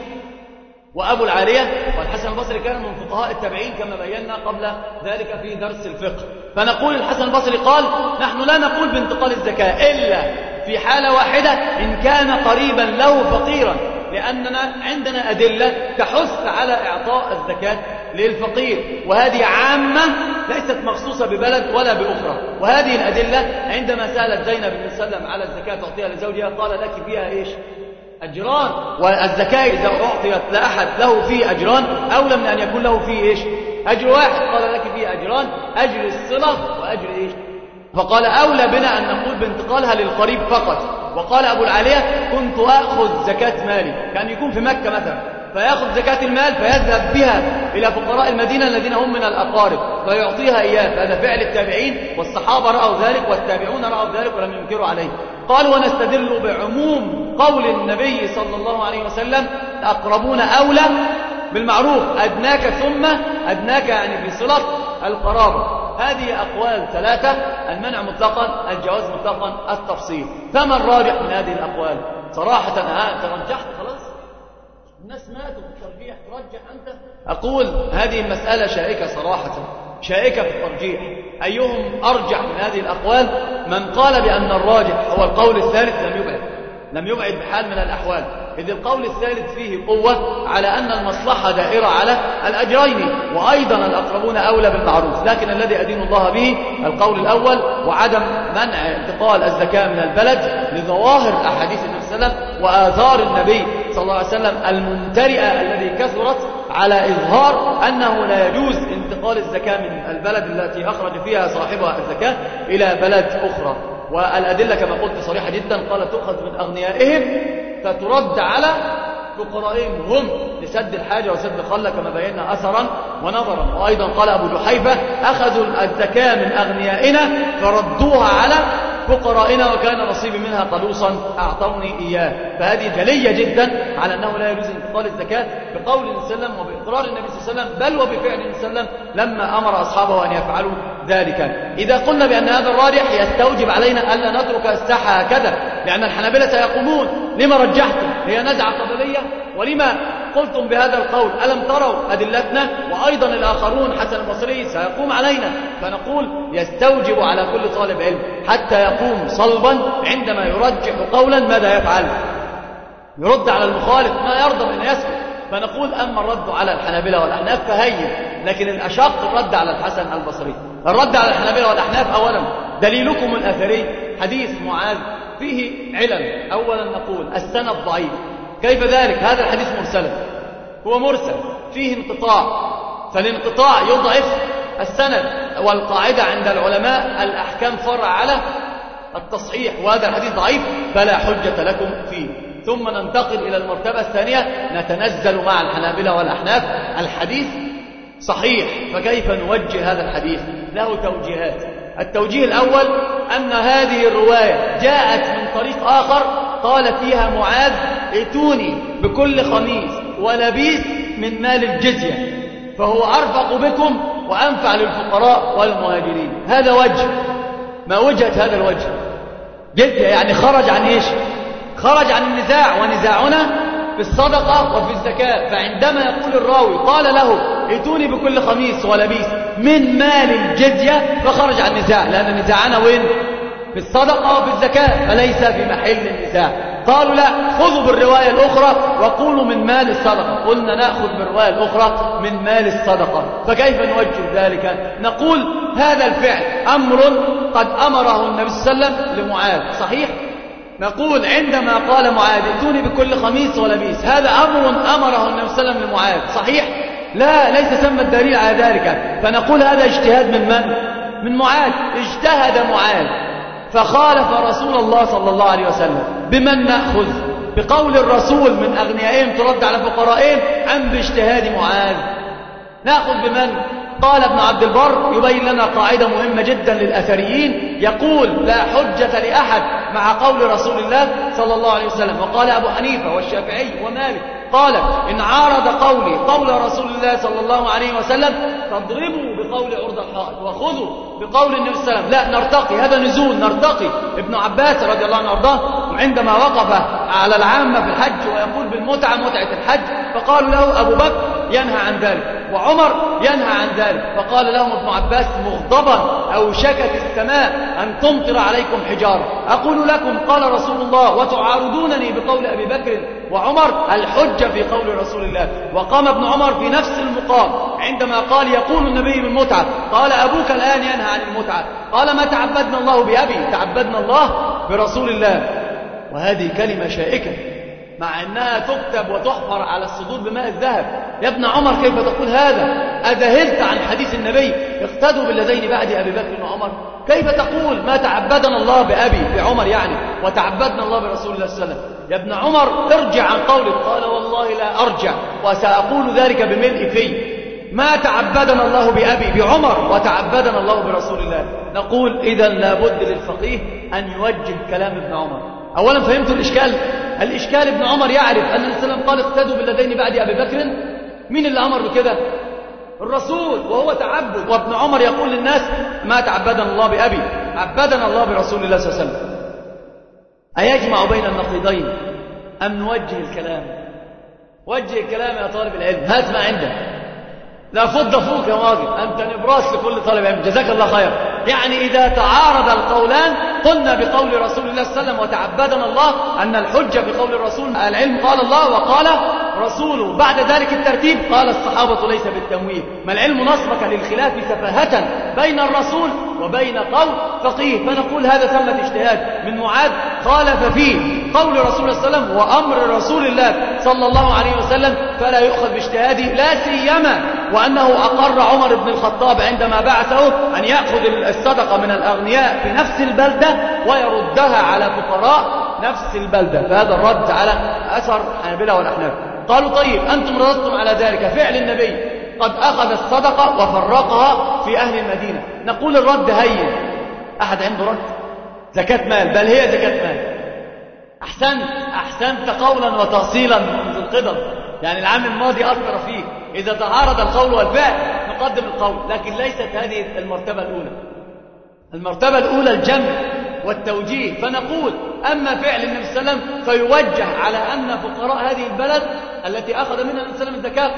وأبو العالية. والحسن البصري كان من فقهاء التابعين كما بينا قبل ذلك في درس الفقه. فنقول الحسن البصري قال: نحن لا نقول بانتقال الزكاة إلا في حالة واحدة، إن كان قريبا له فقيرا، لأننا عندنا أدلة تحث على إعطاء الزكاة للفقير، وهذه عامة ليست مخصوصة ببلد ولا بأخرى. وهذه الأدلة عندما سألت زينب بن سلم على الزكاة تعطيها لزوجها قال: لك فيها إيش؟ أجران. والزكاة إذا أعطيت لأحد له فيه أجران أولى من أن يكون له فيه إيش؟ أجر واحد. قال: لك فيه أجران، أجر الصلة وأجر إيش؟ فقال: أولى بنا أن نقول بانتقالها للقريب فقط. وقال أبو العالية: كنت أخذ زكاة مالي، كان يكون في مكة مثلا، فيأخذ زكاة المال فيذهب بها إلى فقراء المدينة الذين هم من الأقارب فيعطيها إياه. فهذا فعل التابعين، والصحابة رأوا ذلك والتابعون رأوا ذلك ولم ينكروا عليه. قالوا: ونستدل بعموم قول النبي صلى الله عليه وسلم: أقربون أولى بالمعروف، أدناك ثم أدناك، يعني في صلة القرابة. هذه أقوال 3: المنع مطلقا، الجواز مطلقا، التفصيل. فما الراجح من هذه الأقوال؟ صراحة ترجحت خلاص، الناس ماتوا بالترجيح، ترجح أنت؟ أقول هذه المسألة شائكة صراحة، شائكة في الترجيح. أيهم أرجح من هذه الأقوال؟ من قال بأن الراجح هو القول الثالث لم يبعد بحال من الأحوال، إذ القول الثالث فيه قوة على أن المصلحة دائرة على الأجرين، وأيضا الأقربون أولى بالمعروف. لكن الذي أدين الله به القول الأول، وعدم منع انتقال الزكاة من البلد لظواهر أحاديث النبي صلى الله عليه وسلم وآثار النبي صلى الله عليه وسلم الممترئة التي كثرت على إظهار أنه لا يجوز انتقال الزكاة من البلد التي أخرج فيها صاحبها الزكاة إلى بلد أخرى. والأدلة كما قلت صريحة جدا، قال: تؤخذ من أغنيائهم فترد على فقرائهم هم لسد الحاجة وسد الخلة، كما بينا أثرا ونظرا. وأيضا قال أبو جحيفة: أخذوا الزكاة من أغنيائنا فردوها على فقرائنا وكان نصيبي منها قلوصا أعطوني إياه. فهذه جلية جدا على أنه لا يجوز انتقال الزكاة بقول النبي صلى الله عليه وسلم وبإقرار النبي صلى الله عليه وسلم، بل وبفعل النبي صلى الله عليه وسلم لما أمر أصحابه أن يفعلوا ذلك. إذا قلنا بأن هذا الراجح يستوجب علينا ألا نترك الساحة هكذا، لأن الحنابلة سيقومون: لما رجحتم؟ هي نزعة قبلية؟ ولما قلتم بهذا القول؟ ألم تروا أدلتنا؟ وأيضا الآخرون حسن البصري سيقوم علينا. فنقول يستوجب على كل طالب علم حتى يقوم صلبا عندما يرجح قولا ماذا يفعل؟ يرد على المخالف، ما يرضى بأن يسكت. فنقول: أما الرد على الحنابلة والأحناف فهين، لكن الأشق الرد على الحسن البصري. الرد على الحنابلة والأحناف: أولا دليلكم الأثري حديث معاذ فيه علل. أولا نقول السند ضعيف. كيف ذلك؟ هذا الحديث مرسل، هو مرسل فيه انقطاع، فالانقطاع يضعف السند. والقاعدة عند العلماء: الأحكام فرع على التصحيح، وهذا الحديث ضعيف فلا حجة لكم فيه. ثم ننتقل إلى المرتبة الثانية، نتنزل مع الحنابلة والأحناف: الحديث صحيح، فكيف نوجه هذا الحديث؟ له توجيهات. التوجيه الأول أن هذه الرواية جاءت من طريق آخر قال فيها معاذ: ائتوني بكل خميس ولبيس من مال الجزية، فهو أرفق بكم وأنفع للفقراء والمهاجرين. هذا وجه. ما وجهة هذا الوجه؟ جزية يعني خرج عن إيش؟ خرج عن النزاع، ونزاعنا في الصدقة وفي الزكاة. فعندما يقول الراوي قال له: ائتوني بكل خميس ولبيس من مال الجزية، فخرج عن النزاع، لأن نزاعنا وين؟ في الصدقة وفي الزكاة، فليس في محل النزاع. قالوا: لا، خذوا بالرواية الأخرى وقولوا من مال الصدقة. قلنا نأخذ بالرواية الأخرى من مال الصدقة. فكيف نوجه ذلك؟ نقول هذا الفعل أمر قد أمره النبي صلى الله عليه وسلم لمعاذ، صحيح؟ نقول عندما قال معاذ: ائتوني بكل خميس ولبيس، هذا أمر أمره النبي صلى الله عليه وسلم لمعاذ، صحيح؟ لا، ليس ثم الدليل على ذلك. فنقول هذا اجتهاد من من؟ من معاذ. اجتهد معاذ فخالف رسول الله صلى الله عليه وسلم. بمن نأخذ؟ بقول الرسول من أغنيائهم ترد على فقرائهم، أم باجتهاد معاذ؟ نأخذ بمن؟ قال ابن عبد البر يبين لنا قاعدة مهمة جدا للأثريين، يقول لا حجة لأحد مع قول رسول الله صلى الله عليه وسلم. وقال أبو حنيفة والشافعي ومالك قال إن عارض قولي قول رسول الله صلى الله عليه وسلم فاضربوا بقول عرض الحائط وخذوا بقول النبي صلى الله عليه وسلم. لا نرتقي، هذا نزول نرتقي. ابن عباس رضي الله عنه وارضاه عندما وقف على العامة في الحج ويقول بالمتعة متعة الحج، فقالوا له أبو بكر ينهى عن ذلك وعمر ينهى عن ذلك، فقال لهم ابن عباس مغضبا أوشكت السماء أن تمطر عليكم حجارة. أقول لكم قال رسول الله وتعارضونني بقول أبي بكر وعمر، الحجة في قول رسول الله. وقام ابن عمر في نفس المقام عندما قال يقول النبي بالمتعة، قال أبوك الآن ينهى عن المتعة، قال ما تعبدنا الله بأبي، تعبدنا الله برسول الله. وهذه كلمة شائكة مع أنها تكتب وتحفر على الصدور بماء الذهب. يا ابن عمر كيف تقول هذا؟ أذهلت عن حديث النبي اقتدوا بالذين بعد أبي بكر وعمر؟ كيف تقول ما تعبدنا الله بأبي بعمر يعني وتعبدنا الله برسول الله صلى الله عليه وسلم؟ يا ابن عمر ارجع عن قولك. قال والله لا أرجع وسأقول ذلك بملء في. ما تعبدنا الله بأبي بعمر وتعبدنا الله برسول الله. نقول إذا لابد للفقيه أن يوجه كلام ابن عمر. أولا فهمت الإشكال؟ الإشكال ابن عمر يعرف أن النبي صلى الله عليه وسلم قال اقتدوا بالذين بعد أبي بكر. مين اللي أمر بكده؟ الرسول، وهو تعبد. وابن عمر يقول للناس ما تعبدنا الله بأبي، عبدنا الله برسول الله صلى الله عليه وسلم. أيجمع بين النقيضين أم نوجه الكلام؟ وجه الكلام يا طالب العلم، هات ما عندك. لا فض فوق يا راجل، أنت نبراس لكل طالب علم، جزاك الله خير. يعني إذا تعارض القولان قلنا بقول رسول الله صلى الله عليه وسلم وتعبدنا الله أن الحجة بقول الرسول. العلم قال الله وقال رسوله، بعد ذلك الترتيب قال الصحابة ليس بالتمويه. ما العلم نصبك للخلاف سفاهة بين الرسول وبين قول فقيه. فنقول هذا ثمة اجتهاد من معاذ خالف فيه قول رسول الله صلى الله عليه وسلم وأمر رسول الله صلى الله عليه وسلم، فلا يؤخذ باجتهاده، لا سيما وأنه أقر عمر بن الخطاب عندما بعثه أن يأخذ الصدقة من الأغنياء في نفس البلدة ويردها على فقراء نفس البلدة. فهذا الرد على أثر حنابلة والأحناف. قالوا طيب أنتم ردتم على ذلك، فعل النبي قد أخذ الصدقة وفرقها في أهل المدينة. نقول الرد هين. أحد عنده رد؟ زكاة مال، بل هي زكاة مال. أحسنت قولا وتأصيلا منذ القدم. يعني العام الماضي أثر فيه. إذا تعارض القول والفعل نقدم القول، لكن ليست هذه المرتبة الأولى. المرتبة الأولى الجمع والتوجيه. فنقول أما فعل النبي صلى الله عليه وسلم فيوجه على أن فقراء هذه البلد التي أخذ منها النبي صلى الله عليه وسلم الزكاة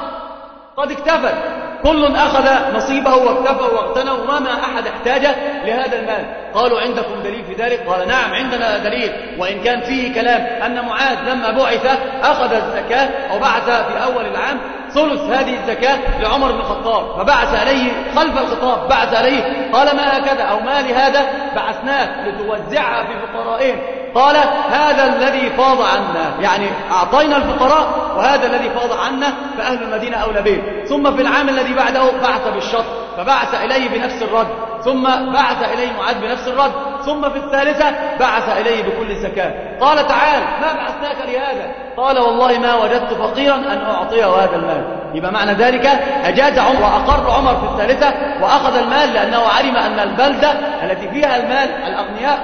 قد اكتفت، كل أخذ نصيبه واكتفى واغتنى وما أحد احتاج لهذا المال. قالوا عندكم دليل في ذلك؟ قال نعم عندنا دليل، وإن كان فيه كلام أن معاذ لما بعث أخذ الزكاة أو بعث في أول العام ثلث هذه الزكاة لعمر بن الخطاب، فبعث عليه خلف الخطاب، بعث عليه قال ما هكذا أو ما لهذا بعثناك لتوزعها في فقرائهم. قال هذا الذي فاض عنا، يعني أعطينا الفقراء وهذا الذي فاض عنا فأهل المدينة أولى به. ثم في العام الذي بعده بعث بالشط فبعث إليه بنفس الرد، ثم بعث إليه معاذ بنفس الرد، ثم في الثالثة بعث إليه بكل الزكاة. قال تعال ما بعثناك لهذا؟ قال والله ما وجدت فقيرا أن أعطيه هذا المال. يبقى معنى ذلك أجاز عمر وأقر عمر في الثالثة وأخذ المال، لأنه علم أن البلدة التي فيها المال الأغنياء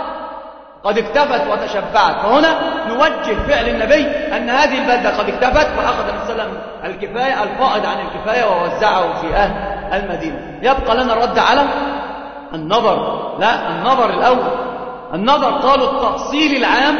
قد اكتفت وتشبعت. فهنا نوجه فعل النبي أن هذه البلدة قد اكتفت، فأخذ النبي صلى الله عليه وسلم الكفاية الفائض عن الكفاية ووزعه في أهل المدينة. يبقى لنا الرد على النظر. لا، النظر الأول. النظر قالوا التفصيل العام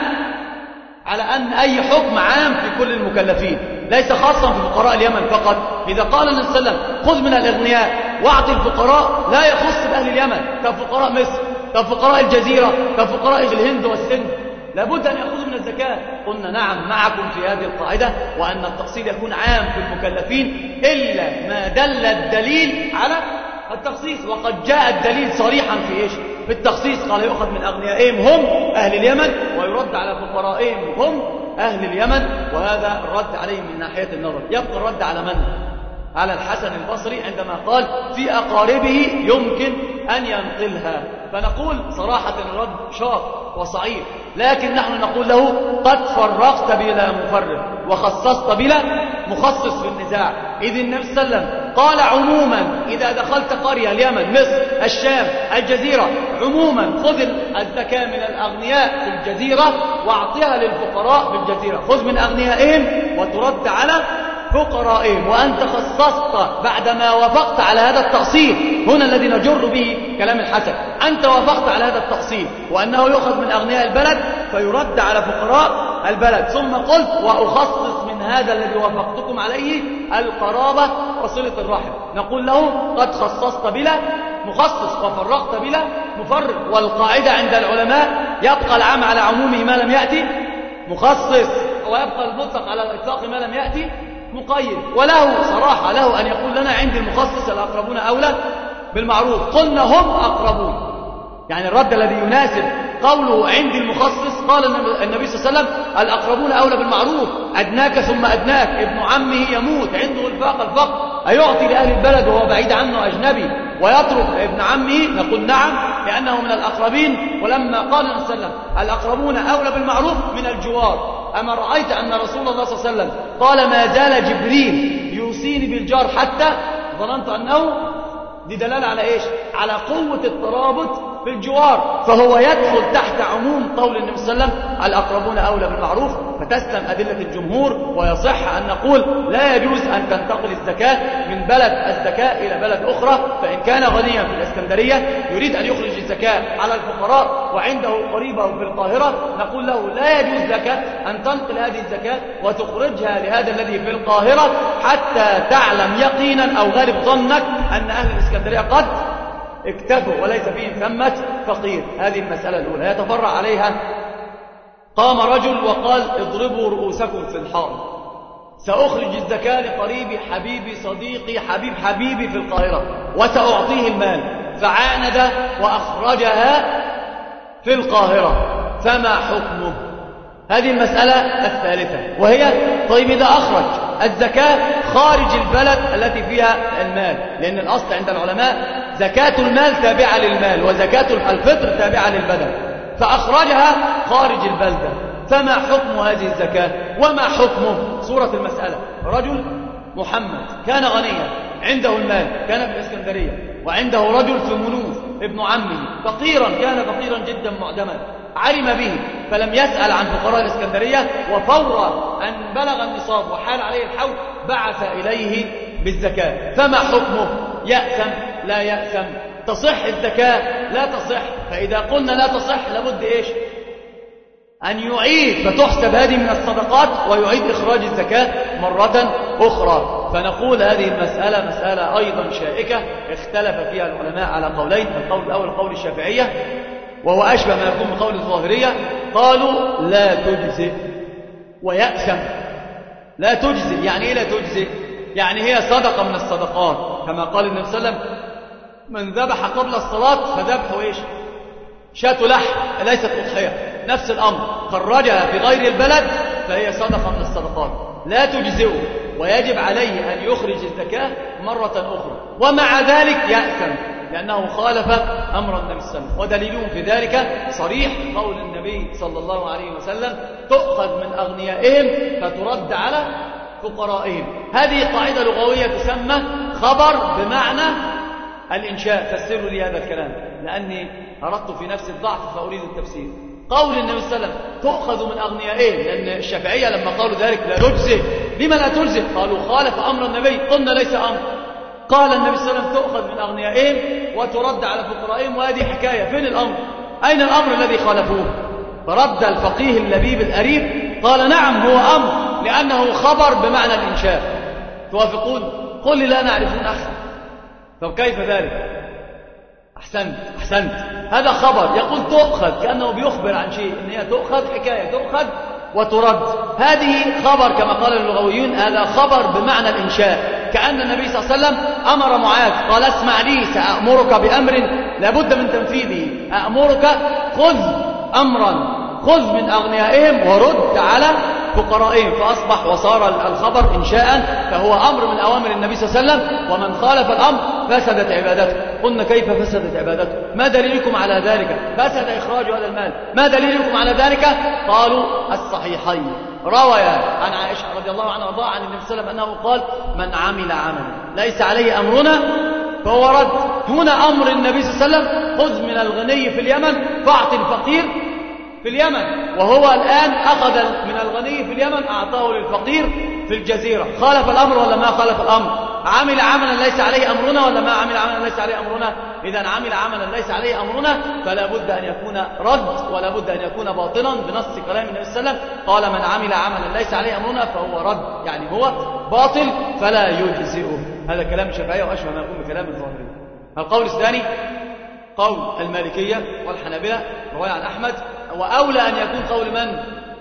على أن أي حكم عام في كل المكلفين، ليس خاصا في فقراء اليمن فقط. إذا قال النبي صلى الله عليه وسلم خذ من الأغنياء واعطي الفقراء، لا يخص بأهل اليمن كفقراء مصر كفقراء الجزيرة كفقراء الهند والسند، لابد أن يأخذوا من الزكاة. قلنا نعم معكم في هذه القاعدة، وأن التفصيل يكون عام في المكلفين إلا ما دل الدليل على التخصيص. وقد جاء الدليل صريحا في إيش؟ في التخصيص. قال يؤخذ من أغنيائهم هم أهل اليمن ويرد على فقرائهم هم أهل اليمن، وهذا الرد عليهم من ناحية النظر. يبقى الرد على من؟ على الحسن البصري عندما قال في أقاربه يمكن أن ينقلها. فنقول صراحة الرد شاق وصعيب، لكن نحن نقول له قد فرقت بلا مفرق وخصصت بلا مخصص في النزاع، إذ النبي صلى الله عليه وسلم قال عموما إذا دخلت قرية، اليمن، مصر، الشام، الجزيرة، عموما خذ الزكاة من الأغنياء في الجزيرة واعطيها للفقراء في الجزيرة، خذ من أغنيائهم وترد على فقرائهم. وأنت خصصت بعدما وافقت على هذا التأصيل، هنا الذي نجر به كلام الحسن، أنت وافقت على هذا التأصيل وأنه يؤخذ من أغنياء البلد فيرد على فقراء البلد، ثم قلت وأخصص من هذا الذي وافقتكم عليه القرابة وصلة الرحم. نقول له قد خصصت بلا مخصص وفرقت بلا مفرق، والقاعدة عند العلماء يبقى العام على عمومه ما لم يأتي مخصص، ويبقى المطلق على الإطلاق ما لم يأتي مقيد. وله صراحة له أن يقول لنا عند المخصص الأقربون أولى بالمعروف، قلنا هم أقربون، يعني الرد الذي يناسب قوله عند المخصص. قال النبي صلى الله عليه وسلم الأقربون أولى بالمعروف، أدناك ثم أدناك، ابن عمه يموت عنده الفقر أيعطي لأهل البلد وهو بعيد عنه أجنبي ويترك ابن عمه؟ نقول نعم لأنه من الأقربين. ولما قال النبي صلى الله عليه وسلم الأقربون أولى بالمعروف من الجوار، أما رأيت أن رسول الله صلى الله عليه وسلم قال ما زال جبريل يوصيني بالجار حتى ظننت أنه دي دلالة على إيش؟ على قوة الترابط بالجوار، فهو يدخل تحت عموم قول النبي صلى الله عليه وسلم الأقربون أولى بالمعروف، فتسلم أدلة الجمهور. ويصح أن نقول لا يجوز أن تنتقل الزكاة من بلد الزكاة إلى بلد أخرى، فإن كان غنيا في الإسكندرية يريد أن يخرج الزكاة على الفقراء وعنده قريبه في القاهرة، نقول له لا يجوز لك أن تنقل هذه الزكاة وتخرجها لهذا الذي في القاهرة حتى تعلم يقينا أو غالب ظنك أن أهل الإسكندرية قد اكتفوا وليس فيهم ثمة فقير. هذه المسألة الأولى. يتفرع عليها قام رجل وقال اضربوا رؤوسكم في الحائط، سأخرج الزكاة لقريبي حبيبي صديقي حبيبي في القاهرة وسأعطيه المال، فعاند وأخرجها في القاهرة، فما حكمه؟ هذه المسألة الثالثة، وهي طيب إذا أخرج الزكاة خارج البلد التي فيها المال، لأن الأصل عند العلماء زكاة المال تابعة للمال وزكاة الفطر تابعة للبدن، فأخرجها خارج البلدة، فما حكم هذه الزكاة وما حكمه؟ صورة المسألة: رجل محمد كان غنيا عنده المال، كان في الإسكندرية، وعنده رجل في منوف ابن عمه فقيرا، كان فقيرا جدا معدما، علم به فلم يسأل عن فقراء الإسكندرية، وفور أن بلغ النصاب وحال عليه الحول بعث إليه بالزكاة، فما حكمه؟ يأثم لا يأثم؟ تصح الزكاة لا تصح؟ فإذا قلنا لا تصح لابد إيش؟ أن يعيد، فتحسب هذه من الصدقات ويعيد إخراج الزكاة مرة أخرى. فنقول هذه المسألة مسألة أيضا شائكة اختلف فيها العلماء على قولين: القول الأول قول الشافعية وهو أشبه ما يكون بقول الظاهرية، قالوا لا تجزئ ويأثم. لا تجزئ يعني إيه لا تجزئ؟ يعني هي صدقة من الصدقات، كما قال النبي صلى الله عليه وسلم: من ذبح قبل الصلاة فذبحه إيش؟ شاة لحم، ليست أضحية. نفس الأمر، خرجها في غير البلد فهي صدقة من الصدقات، لا تجزئه ويجب عليه أن يخرج الزكاة مرة أخرى، ومع ذلك يأثم لأنه خالف أمر النبي صلى الله عليه وسلم. ودليلهم في ذلك صريح قول النبي صلى الله عليه وسلم: تؤخذ من أغنيائهم فترد على فقرائهم. هذه قاعدة لغوية تسمى خبر بمعنى الإنشاء. فسروا لي هذا الكلام لأني أردت في نفس الضعف فأريد التفسير. قول النبي صلى الله عليه وسلم تؤخذ من أغنيائهم، لأن الشافعية لما قالوا ذلك لا تجزئ، لما لا تجزئ؟ قالوا خالف أمر النبي، قلنا ليس أمر. قال النبي صلى الله عليه وسلم تؤخذ من أغنيائهم وترد على فقرائهم، وهذه حكاية. فين الأمر؟ أين الأمر الذي خالفوه؟ فرد الفقيه اللبيب الأريب قال نعم هو أمر، لأنه خبر بمعنى الإنشاء. توافقون؟ قل لي لا نعرفون أحسن. طب كيف ذلك؟ أحسنت. هذا خبر يقول تؤخذ، كأنه بيخبر عن شيء، إن هي تؤخذ حكاية، تؤخذ وترد. هذه خبر كما قال اللغويون، هذا خبر بمعنى الإنشاء، كأن النبي صلى الله عليه وسلم أمر معاذ قال اسمع لي سأأمرك بأمر لابد من تنفيذه، أأمرك خذ أمرا، خذ من أغنيائهم ورد على فقرائهم، فأصبح وصار الخبر إنشاء، فهو أمر من أوامر النبي صلى الله عليه وسلم، ومن خالف الأمر فسدت عبادته. قلنا كيف فسدت عبادته؟ ما دليلكم على ذلك؟ فسد إخراج هذا المال، ما دليلكم على ذلك؟ قالوا الصحيحين رويا عن عائشة رضي الله عنها وارضاها عن النبي صلى الله عليه وسلم أنه قال: من عمل عملا ليس عليه أمرنا فهو رد. هنا أمر النبي صلى الله عليه وسلم: خذ من الغني في اليمن فاعط الفقير في اليمن. وهو الآن أخذ من الغني في اليمن أعطاه للفقير في الجزيرة. خالف الأمر ولا ما خالف الأمر؟ عمل عملا ليس عليه أمرنا ولا ما عمل عملا ليس عليه أمرنا؟ إذا عمل عملا ليس عليه أمرنا فلا بد أن يكون رد ولا بد أن يكون باطلا بنص كلام النبي صلى الله عليه وسلم. قال: من عمل عملا ليس عليه أمرنا فهو رد، يعني هو باطل فلا يجزئه. هذا كلام الشافعية وأشبه ما يكون بكلام الظاهرية. القول الثاني قول المالكية والحنابلة رواه عن أحمد، وأولى أن يكون قول من؟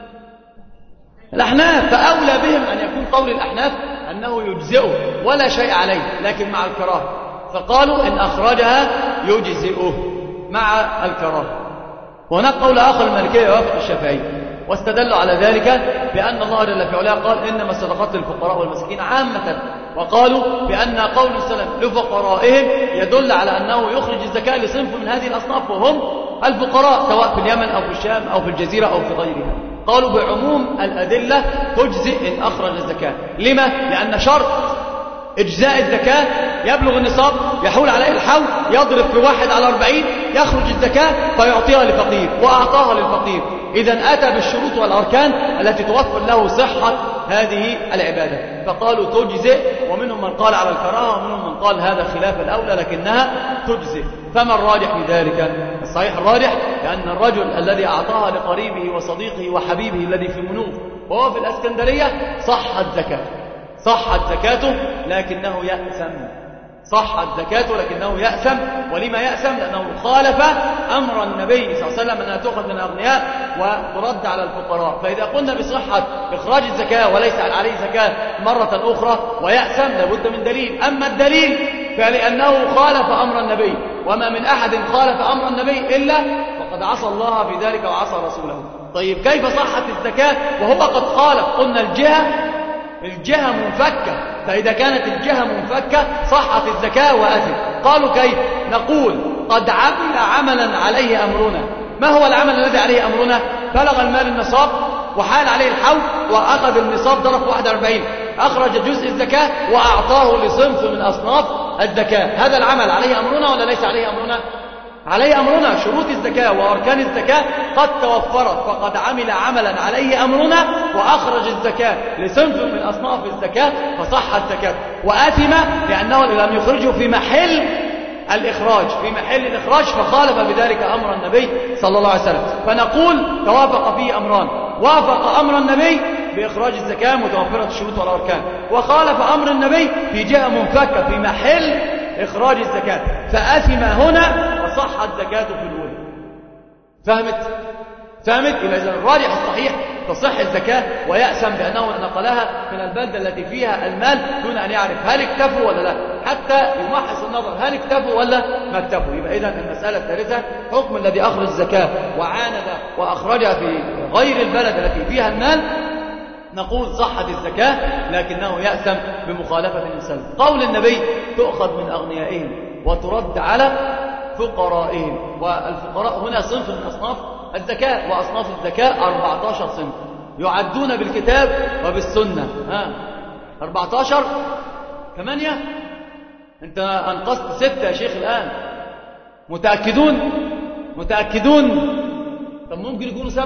الأحناف. فأولى بهم أن يكون قول الأحناف أنه يجزئه ولا شيء عليه، لكن مع الكراهة. فقالوا إن أخرجها يجزئه مع الكراهة. وهناك قول آخر المالكية يوافق الشافعية، واستدلوا على ذلك بأن الله جل في علاه قال: إنما الصدقات للفقراء والمساكين عامة. وقالوا بأن قول السلام لفقرائهم يدل على أنه يخرج الزكاة لصنف من هذه الأصناف، وهم الفقراء سواء في اليمن أو في الشام أو في الجزيرة أو في غيرها. قالوا بعموم الأدلة تجزئ إن أخرج الزكاة. لما؟ لأن شرط إجزاء الزكاة يبلغ النصاب، يحول عليه الحول، يضرب في 1/40، يخرج الزكاة فيعطيها لفقير، وأعطاها للفقير. إذن أتى بالشروط والأركان التي توفر له صحة هذه العبادة، فقالوا تجزئ. ومنهم من قال على الكراهة، ومنهم من قال هذا خلاف الأولى لكنها تجزئ. فما الراجح في ذلك؟ الصحيح الراجح لأن الرجل الذي أعطاها لقريبه وصديقه وحبيبه الذي في المنوف وهو في الأسكندرية صحت زكاته لكنه يأثم. صحت زكاته لكنه يأثم. ولما يأثم؟ لأنه خالف أمر النبي صلى الله عليه وسلم أنها تؤخذ من الأغنياء وترد على الفقراء. فإذا قلنا بصحة إخراج الزكاة وليس عليه زكاة مرة أخرى ويأثم لابد من دليل. أما الدليل فلأنه خالف أمر النبي، وما من أحد خالف أمر النبي إلا فقد عصى الله في ذلك وعصى رسوله. طيب كيف صحت الزكاة وهو قد خالف؟ قلنا الجهة منفكة، فإذا كانت الجهة منفكة صحت الزكاة وأثم. قالوا كيف؟ نقول قد عمل عملا عليه أمرنا. ما هو العمل الذي عليه أمرنا؟ بلغ المال النصاب وحال عليه الحول وأخذ النصاب ضرب 41، أخرج جزء الزكاة وأعطاه لصنف من أصناف الزكاة. هذا العمل عليه أمرنا ولا ليس عليه أمرنا؟ عليه أمرنا. شروط الزكاة وأركان الزكاة قد توفرت، فقد عمل عملا عليه أمرنا وأخرج الزكاة لصنف من أصناف الزكاة فصحت زكاة. وآثم لأنه لم يخرجه في محل الإخراج فخالف بذلك أمر النبي صلى الله عليه وسلم. فنقول توافق فيه أمران: وافق أمر النبي بإخراج الزكاة متوفرة الشروط والأركان، وخالف أمر النبي في جهة منفكة في محل إخراج الزكاة، فآثم هنا وصحت زكاته في الأولى. فهمت؟ إذا الراجح الصحيح تصح الزكاة ويأسم بأنه نقلها من البلدة التي فيها المال دون أن يعرف هل اكتفوا ولا لا، حتى يمحص النظر هل اكتفوا ولا ما اكتفوا. يبقى إذن المسألة الثالثة حكم الذي أخرج الزكاة وعاند وأخرجها في غير البلد التي فيها المال، نقول صحت الزكاة لكنه يأثم بمخالفة الإنسان. قول النبي تؤخذ من أغنيائهم وترد على فقرائهم، والفقراء هنا صنف من أصناف الزكاة، وأصناف الزكاة 14 صنف يعدون بالكتاب وبالسنة. 14 8 أنت أنقصت 6 يا شيخ الآن. متأكدون؟ طب ممكن يكونوا 7،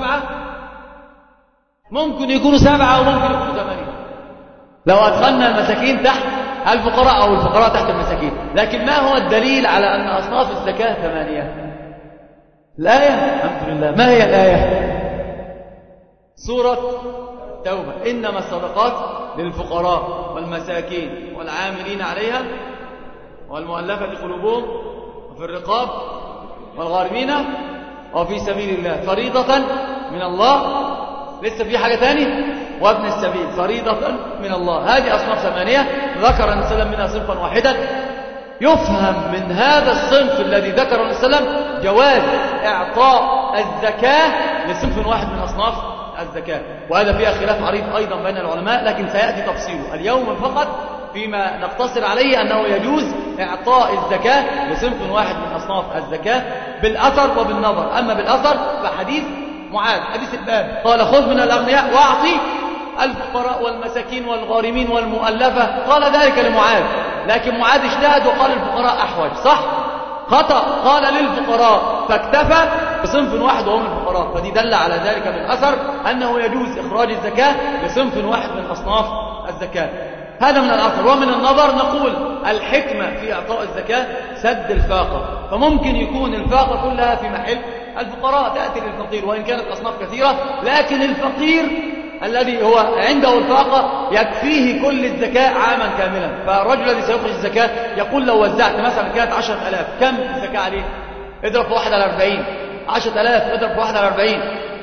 ممكن يكونوا 7 وممكن يكونوا 8 لو أدخلنا المساكين تحت الفقراء أو الفقراء تحت المساكين. لكن ما هو الدليل على أن أصناف الزكاة 8؟ الآية. الحمد لله. ما هي الآية؟ سورة توبة: إنما الصدقات للفقراء والمساكين والعاملين عليها والمؤلفة قلوبهم وفي الرقاب والغارمين وفي سبيل الله فريضة من الله. لسه في حاجة تاني؟ وابن السبيل فريضة من الله. هذه أصناف 8 ذكر النبي صلى الله عليه وسلم منها صنفا واحدا. يفهم من هذا الصنف الذي ذكره النبي صلى الله عليه وسلم جواز إعطاء الزكاة لصنف واحد من أصناف الزكاة. وهذا فيها خلاف عريض أيضا بين العلماء، لكن سيأتي تفصيله. اليوم فقط فيما نقتصر عليه أنه يجوز إعطاء الزكاة لصنف واحد من أصناف الزكاة بالأثر وبالنظر. أما بالأثر فحديث معاذ، حديث الباب، قال خذ من الأغنياء وأعطي الفقراء والمساكين والغارمين والمؤلفة، قال ذلك لمعاذ، لكن معاذ اجتهد وقال الفقراء أحوج، صح؟ خطأ، قال للفقراء فاكتفى بصنف واحد وهم الفقراء. فدي دل على ذلك بالأثر أنه يجوز إخراج الزكاة لصنف واحد من أصناف الزكاة. هذا من الأثر. ومن النظر نقول الحكمة في إعطاء الزكاة سد الفاقة، فممكن يكون الفاقة كلها في محل الفقراء، تأتي للفقير وإن كانت أصناف كثيرة، لكن الفقير الذي هو عنده الفاقة يكفيه كل الزكاة عاما كاملا. فالرجل الذي سيخرج الزكاة يقول لو وزعت مثلا كانت 10,000، كم الزكاة عليه؟ اضرب في 1 على 40، 10,000 اضرب في 1 على 40،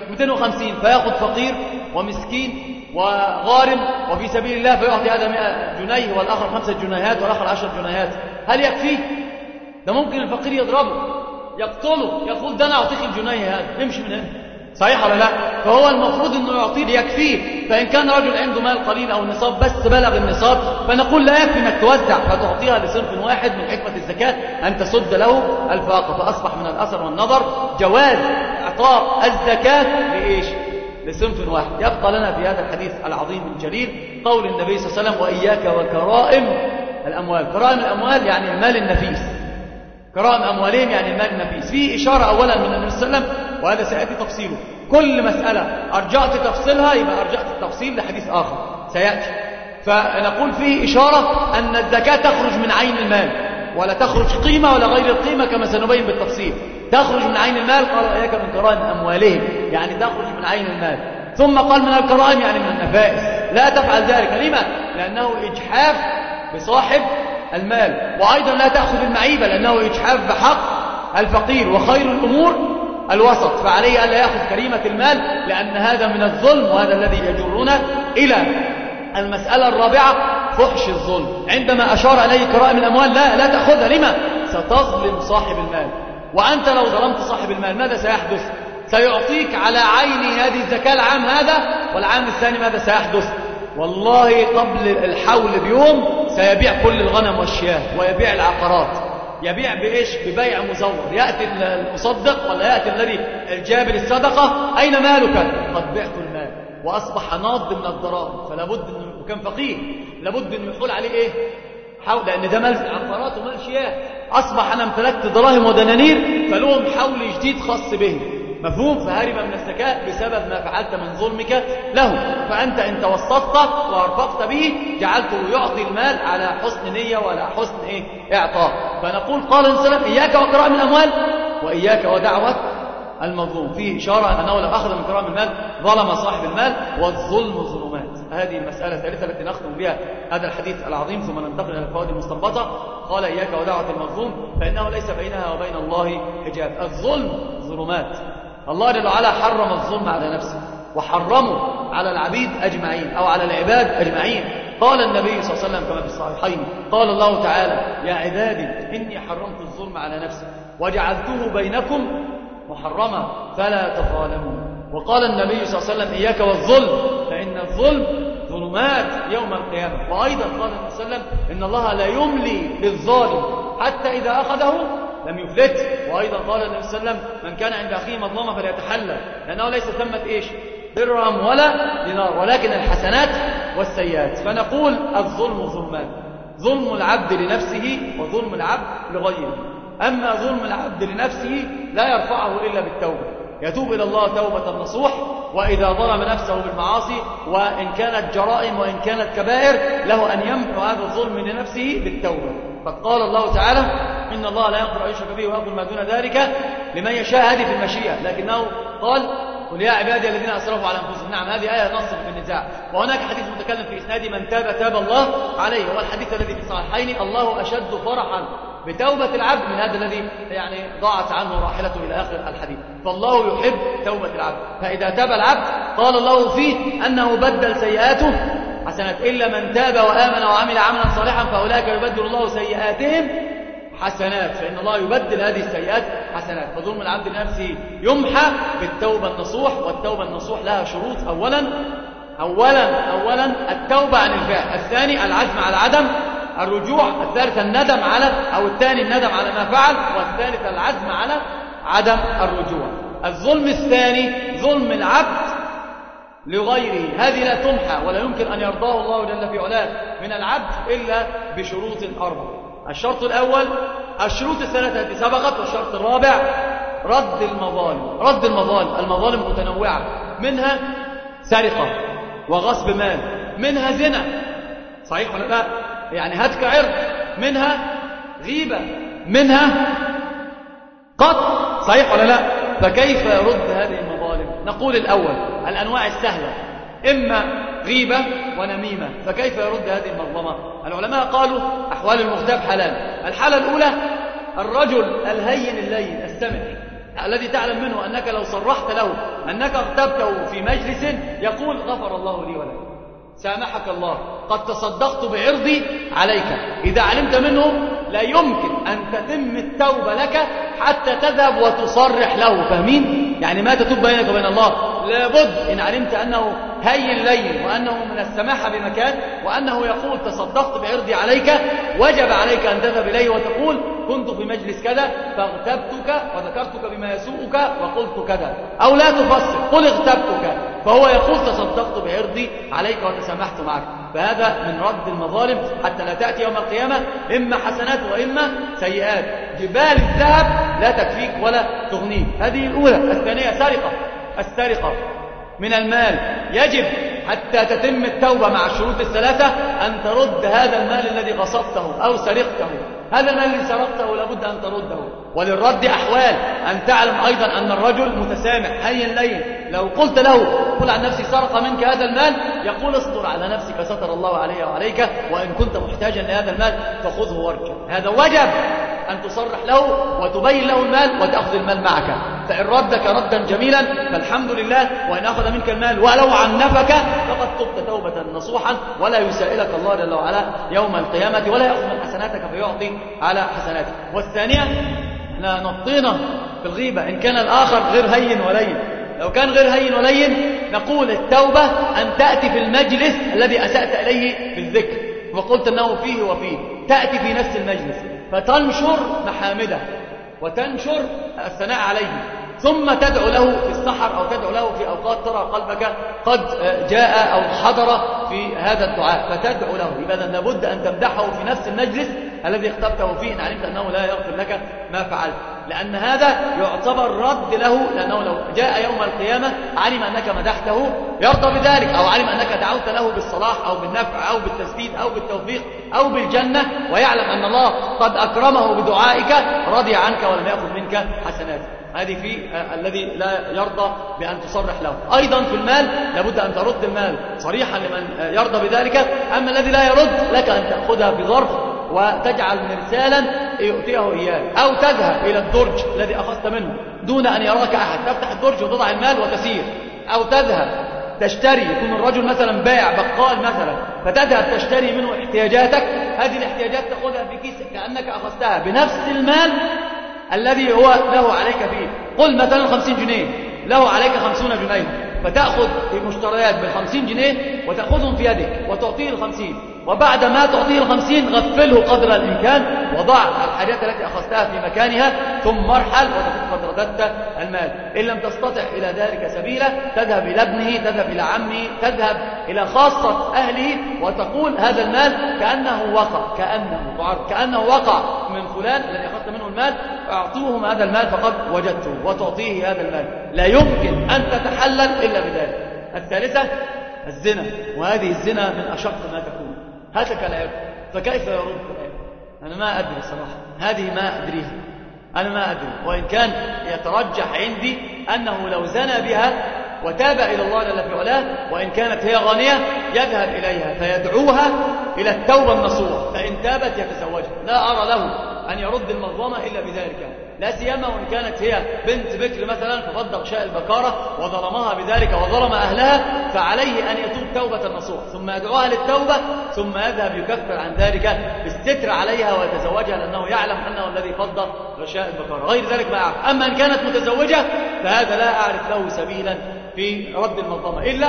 250، فيأخذ فقير ومسكين وغارم وفي سبيل الله، فيعطي هذا 100 جنيه والآخر 5 جنيهات والآخر 10 جنيهات. هل يكفيه؟ ده ممكن الفقير يضربه يقتله، يقول ده أنا أعطيك الجنيه هذا، امشي من هنا، صحيح ولا لا؟ فهو المفروض أنه يعطيه ليكفيه. فإن كان رجل عنده مال قليل أو النصاب بس بلغ النصاب، فنقول لا يكفي أنك توزع، فتعطيها لصنف واحد من حكمة الزكاة أن تسد له الفاقة. فأصبح من الأثر والنظر جواز إعطاء الزكاة لإيش؟ لصنف واحد. يبقى لنا في هذا الحديث العظيم الجليل قول النبي صلى الله عليه وسلم وإياك وكرائم الأموال. كرائم الأموال يعني المال النفيس، كرائم أموالهم يعني المال النفيس. فيه إشارة أولا من النبي صلى الله عليه وسلم، وهذا سيأتي تفصيله. كل مسألة أرجعت تفصيلها يبقى أرجعت التفصيل لحديث آخر سيأتي. فنقول فيه إشارة أن الزكاة تخرج من عين المال، ولا تخرج قيمة ولا غير القيمة كما سنبين بالتفصيل. تخرج من عين المال، قال إياك من كرائم أموالهم، يعني تخرج من عين المال. ثم قال من الكرائم يعني من النفائس، لا تفعل ذلك. لما؟ لأنه إجحاف بصاحب المال، وأيضا لا تأخذ المعيبة لأنه إجحاف بحق الفقير، وخير الأمور الوسط، فعليه ألا يأخذ كريمة المال لأن هذا من الظلم، وهذا الذي يجرنا إلى المسألة الرابعة فحش الظلم. عندما أشار إليه كرائم الأموال لا تأخذها. لما؟ ستظلم صاحب المال، وأنت لو ظلمت صاحب المال ماذا سيحدث؟ سيعطيك على عين هذه الزكاة العام هذا، والعام الثاني ماذا سيحدث؟ والله قبل الحول بيوم سيبيع كل الغنم والشياه ويبيع العقارات. يبيع بإيش؟ ببيع مزور. يأتي المصدق ولا يأتي الذي الجابر الصدقة، أين مالك؟ قد بعت المال وأصبح ناض من الضرائب، فلا بد أنه وكان فقير لابد أنه يحول عليه إيه؟ حول، لأن ده مال عقارات ومال شياه. أصبح أنا امتلكت دراهم ودنانير، فلهم حول جديد خاص به، مفهوم؟ فهرب من الزكاة بسبب ما فعلت من ظلمك له. فأنت إن توسطت وارفقت به جعلته يعطي المال على حسن نية وعلى حسن إعطاء. فنقول قال النبي صلى الله عليه وسلم إياك وكرائم الأموال وإياك ودعوة المظلوم. فيه إشارة أنه لو أخذ من كرائم المال ظلم صاحب المال، والظلم ظلمات. هذه المسألة الثالثة التي نختم بها هذا الحديث العظيم، ثم ننتقل إلى الفوائد المستنبطة. قال إياك ودعوة المظلوم فإنه ليس بينها وبين الله حجاب. الظلم ظلمات. الله جل وعلا حرم الظلم على نفسه، وحرمه على العبيد أجمعين أو على العباد أجمعين. قال النبي صلى الله عليه وسلم كما في الصحيحين، قال الله تعالى يا عبادي إني حرمت الظلم على نفسي وجعلته بينكم محرما فلا تظالموا. وقال النبي صلى الله عليه وسلم إياك والظلم فإن الظلم ظلمات يوم القيامة. وأيضا قال النبي صلى الله عليه وسلم إن الله لا يملي للظالم حتى إذا أخذه لم يفلت. وأيضا قال النبي صلى الله عليه وسلم من كان عند أخيه مظلمة فليتحلى، لأنه ليس ثمة إيش؟ درهم ولا دينار، ولكن الحسنات والسيئات. فنقول الظلم ظلمان، ظلم العبد لنفسه وظلم العبد لغيره. أما ظلم العبد لنفسه لا يرفعه إلا بالتوبة، يتوب إلى الله توبة نصوح. وإذا ظلم نفسه بالمعاصي وإن كانت جرائم وإن كانت كبائر له أن يمحو هذا الظلم لنفسه بالتوبة. فقال الله تعالى إن الله لا يغفر أن يشرك به ويغفر ما دون ذلك لمن يشاء. هذه في المشيئة، لكنه قال قل يا عبادي الذين أسرفوا على أنفسهم. نعم، هذه آية نص في النزاع. وهناك حديث متكلم في إسناد من تاب تاب الله عليه، هو الحديث الذي في الصحيحين الله أشد فرحا بتوبة العبد من هذا الذي ضاعت عنه راحلته إلى آخر الحديث. فالله يحب توبة العبد، فإذا تاب العبد قال الله فيه أنه بدل سيئاته حسنات إلا من تاب وآمن وعمل عملا صالحا فأولئك يبدل الله سيئاتهم حسنات، فإن الله يبدل هذه السيئات حسنات. فظلم العبد لنفسه يمحى بالتوبة النصوح، والتوبة النصوح لها شروط. أولا التوبة عن الفعل، الثاني العزم على عدم الرجوع، الثالث الندم على الثاني الندم على ما فعل، والثالث العزم على عدم الرجوع. الظلم الثاني ظلم العبد لغيره، هذه لا تمحى ولا يمكن أن يرضاه الله جل في علاه من العبد إلا بشروط 4. الشرط الأول الشروط الثلاثة التي سبقت، والشرط الرابع رد المظالم. المظالم متنوعة، منها سرقة وغصب مال، منها زنا، صحيح ولا لا؟ يعني هتك عرض، منها غيبة، منها قتل، صحيح ولا لا؟ فكيف يرد هذه المظالم؟ نقول الأول الأنواع السهلة، إما غيبة ونميمة، فكيف يرد هذه المظلمة؟ العلماء قالوا أحوال المغتاب حلال. الحالة الأولى الرجل الهين اللين السمح، الذي تعلم منه أنك لو صرحت له أنك اغتبته في مجلس يقول غفر الله لي ولك، سامحك الله، قد تصدقت بعرضي عليك. إذا علمت منه لا يمكن أن تتم التوبة لك حتى تذهب وتصرح له، فاهمين؟ يعني ما تتوب بينك وبين الله، لابد إن علمت أنه هين لين وأنه من السماحة بمكان وأنه يقول تصدقت بعرضي عليك، وجب عليك أن تذهب إليه وتقول كنت في مجلس كذا فاغتبتك وذكرتك بما يسوءك وقلت كذا، أو لا تفسر قل اغتبتك، فهو يقول تصدقت بعرضي عليك وتسامحت معك. فهذا من رد المظالم حتى لا تأتي يوم القيامة إما حسنات وإما سيئات. جبال الذهب لا تكفيك ولا تغنيك، هذه الأولى. الثانية السرقة من المال، يجب حتى تتم التوبة مع الشروط الثلاثة أن ترد هذا المال الذي غصبته أو سرقته. هذا المال الذي سرقته لابد أن ترده. وللرد أحوال، أن تعلم أيضا أن الرجل متسامح هين لين، لو قلت له قل عن نفسي سرق منك هذا المال يقول اصبر على نفسك ستر الله علي وعليك، وإن كنت محتاجا لهذا المال فخذه وارجع. هذا وجب أن تصرح له وتبين له المال وتأخذ المال معك. فإن ردك ردا جميلا فالحمد لله، وإن أخذ منك المال ولو عنفك فقد تبت توبة نصوحا، ولا يسائلك الله جل وعلا يوم القيامة ولا يأخذ من حسناتك فيعطي على حسناتك. والثانية احنا نطينا في الغيبة إن كان الآخر غير هين ولين. لو كان غير هين ولين نقول التوبة أن تأتي في المجلس الذي أسأت إليه بالذكر وقلت أنه فيه وفيه، تأتي في نفس المجلس فتنشر محامده وتنشر الثناء عليه، ثم تدعو له في السحر أو تدعو له في أوقات ترى قلبك قد جاء أو حضر في هذا الدعاء فتدعو له. إذا لابد أن تمدحه في نفس المجلس الذي اختبته فيه إن علمت أنه لا يغفر لك ما فعلت، لأن هذا يعتبر رد له، لأنه لو جاء يوم القيامة علم أنك مدحته يرضى بذلك، أو علم أنك دعوت له بالصلاح أو بالنفع أو بالتسديد أو بالتوفيق أو بالجنة، ويعلم أن الله قد أكرمه بدعائك رضي عنك ولم يأخذ منك حسنات. هذه في الذي لا يرضى بأن تصرح له. أيضا في المال لابد أن ترد المال صريحا لمن يرضى بذلك. أما الذي لا يرد لك أن تأخذها في ظرف وتجعل مرسالا يؤتيه إياه، أو تذهب إلى الدرج الذي أخذت منه دون أن يراك أحد، تفتح الدرج وتضع المال وتسير، أو تذهب تشتري، يكون الرجل مثلا بائع بقال مثلا، فتذهب تشتري منه احتياجاتك، هذه الاحتياجات تأخذها في كيسك كأنك أخذتها بنفس المال الذي هو له عليك فيه. قل مثلا 50 جنيه له عليك 50 جنيه، فتأخذ المشتريات بال50 جنيه وتأخذهم في يدك وتعطيه ال50، وبعد ما تعطيه ال50 غفله قدر الإمكان وضع الحاجات التي أخذتها في مكانها، ثم ارحل وتكون قد رددت المال. إن لم تستطع إلى ذلك سبيلا تذهب إلى ابنه، تذهب إلى عمه، تذهب إلى خاصة أهله وتقول هذا المال كأنه وقع من فلان الذي أخذت منه المال، أعطوهم هذا المال فقد وجدته، وتعطيه هذا المال. لا يمكن أن تتحلل إلا بذلك. الثالثة الزنا، وهذه الزنا من أشق ما تكون، هتك العرض، فكيف يرد العرض؟ أنا ما أدري صراحة، هذه ما أدريها، أنا ما أدري. وإن كان يترجح عندي أنه لو زنى بها وتاب إلى الله جل في علاه، وإن كانت هي غانية يذهب إليها فيدعوها إلى التوبة النصوح، فإن تابت يتزوجها. لا أرى له أن يرد المظلمة إلا بذلك، لا سيما وإن كانت هي بنت بكر مثلا ففض غشاء البكارة وظلمها بذلك وظلم أهلها، فعليه أن يتوب توبة نصوح ثم يدعوها للتوبة ثم يذهب يكفر عن ذلك بالستر عليها ويتزوجها، لأنه يعلم أنه الذي فض غشاء البكارة. غير ذلك ما يعرف. أما إن كانت متزوجة فهذا لا أعرف له سبيلا في رد المظلمة إلا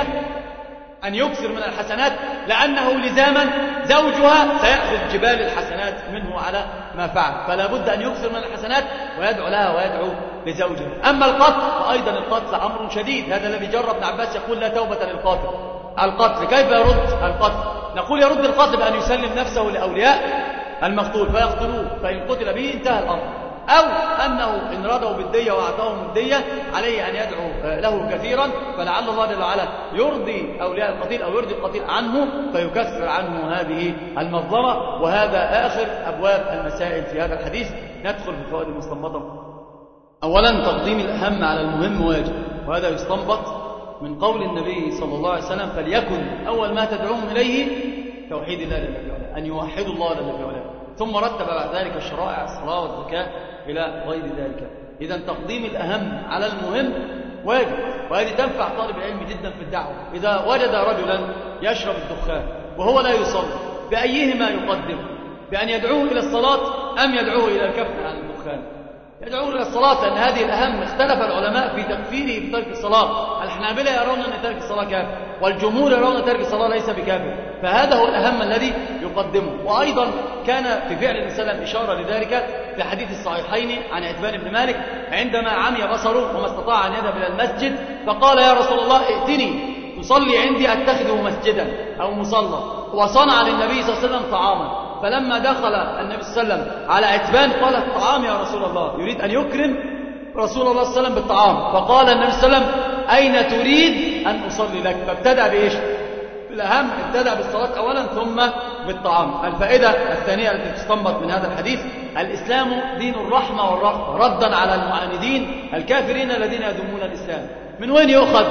أن يكثر من الحسنات، لأنه لزاما زوجها سيأخذ جبال الحسنات منه على ما فعل، فلا بد أن يكثر من الحسنات ويدعو لها ويدعو لزوجها. أما القتل فأيضا القتل أمر شديد، هذا الذي جرى ابن عباس يقول لا توبة للقاتل. القتل كيف يرد القتل؟ نقول يرد القتل بأن يسلم نفسه لأولياء المقتول فيقتلوه، فإن قتل به انتهى الأمر، أو أنه إن رضوا بالدية وأعطاهم الدية عليه أن يدعو له كثيرا، فلعل الله جل وعلا يرضي أولياء القتيل أو يرضي القتيل عنه فيكفر عنه هذه المظلمة. وهذا آخر أبواب المسائل في هذا الحديث. ندخل في الفوائد المستنبطة. أولا تقديم الأهم على المهم واجب، وهذا يستنبط من قول النبي صلى الله عليه وسلم فليكن أول ما تدعوهم إليه توحيد الله جل وعلا، أن يوحدوا الله جل وعلا، ثم رتب بعد ذلك الشرائع الصلاة والزكاة إلى غير ذلك. إذن تقديم الأهم على المهم واجب، وهذه تنفع طالب العلم جدا في الدعوة. إذا وجد رجلا يشرب الدخان وهو لا يصلي بأيهما يقدم؟ بأن يدعوه إلى الصلاة أم يدعوه إلى الكف عن الدخان؟ يدعوه إلى الصلاة، لأن هذه الأهم. اختلف العلماء في تكفيره بترك الصلاة. الحنابلة يرون أن ترك الصلاة كافر، والجمهور يرون أن ترك الصلاة ليس بكافر، فهذا هو الأهم الذي يقدمه. وأيضا كان في فعل النبي صلى الله عليه وسلم إشارة لذلك في حديث الصحيحين عن عتبان بن مالك عندما عمي بصره وما استطاع أن يذهب إلى المسجد، فقال يا رسول الله ائتني تصلي عندي أتخذه مسجدا أو مصلى، وصنع للنبي صلى الله عليه وسلم طعاما. فلما دخل النبي صلى الله عليه وسلم على عتبان قال الطعام يا رسول الله، يريد أن يكرم رسول الله صلى الله عليه وسلم بالطعام. فقال النبي صلى الله عليه وسلم أين تريد أن أصلي لك؟ فابتدأ بإيش؟ بالأهم، ابتدأ بالصلاة أولا ثم بالطعام. الفائدة الثانية التي تستنبط من هذا الحديث الإسلام دين الرحمة والرأفة ردا على المعاندين الكافرين الذين يذمون الإسلام. من وين يؤخذ؟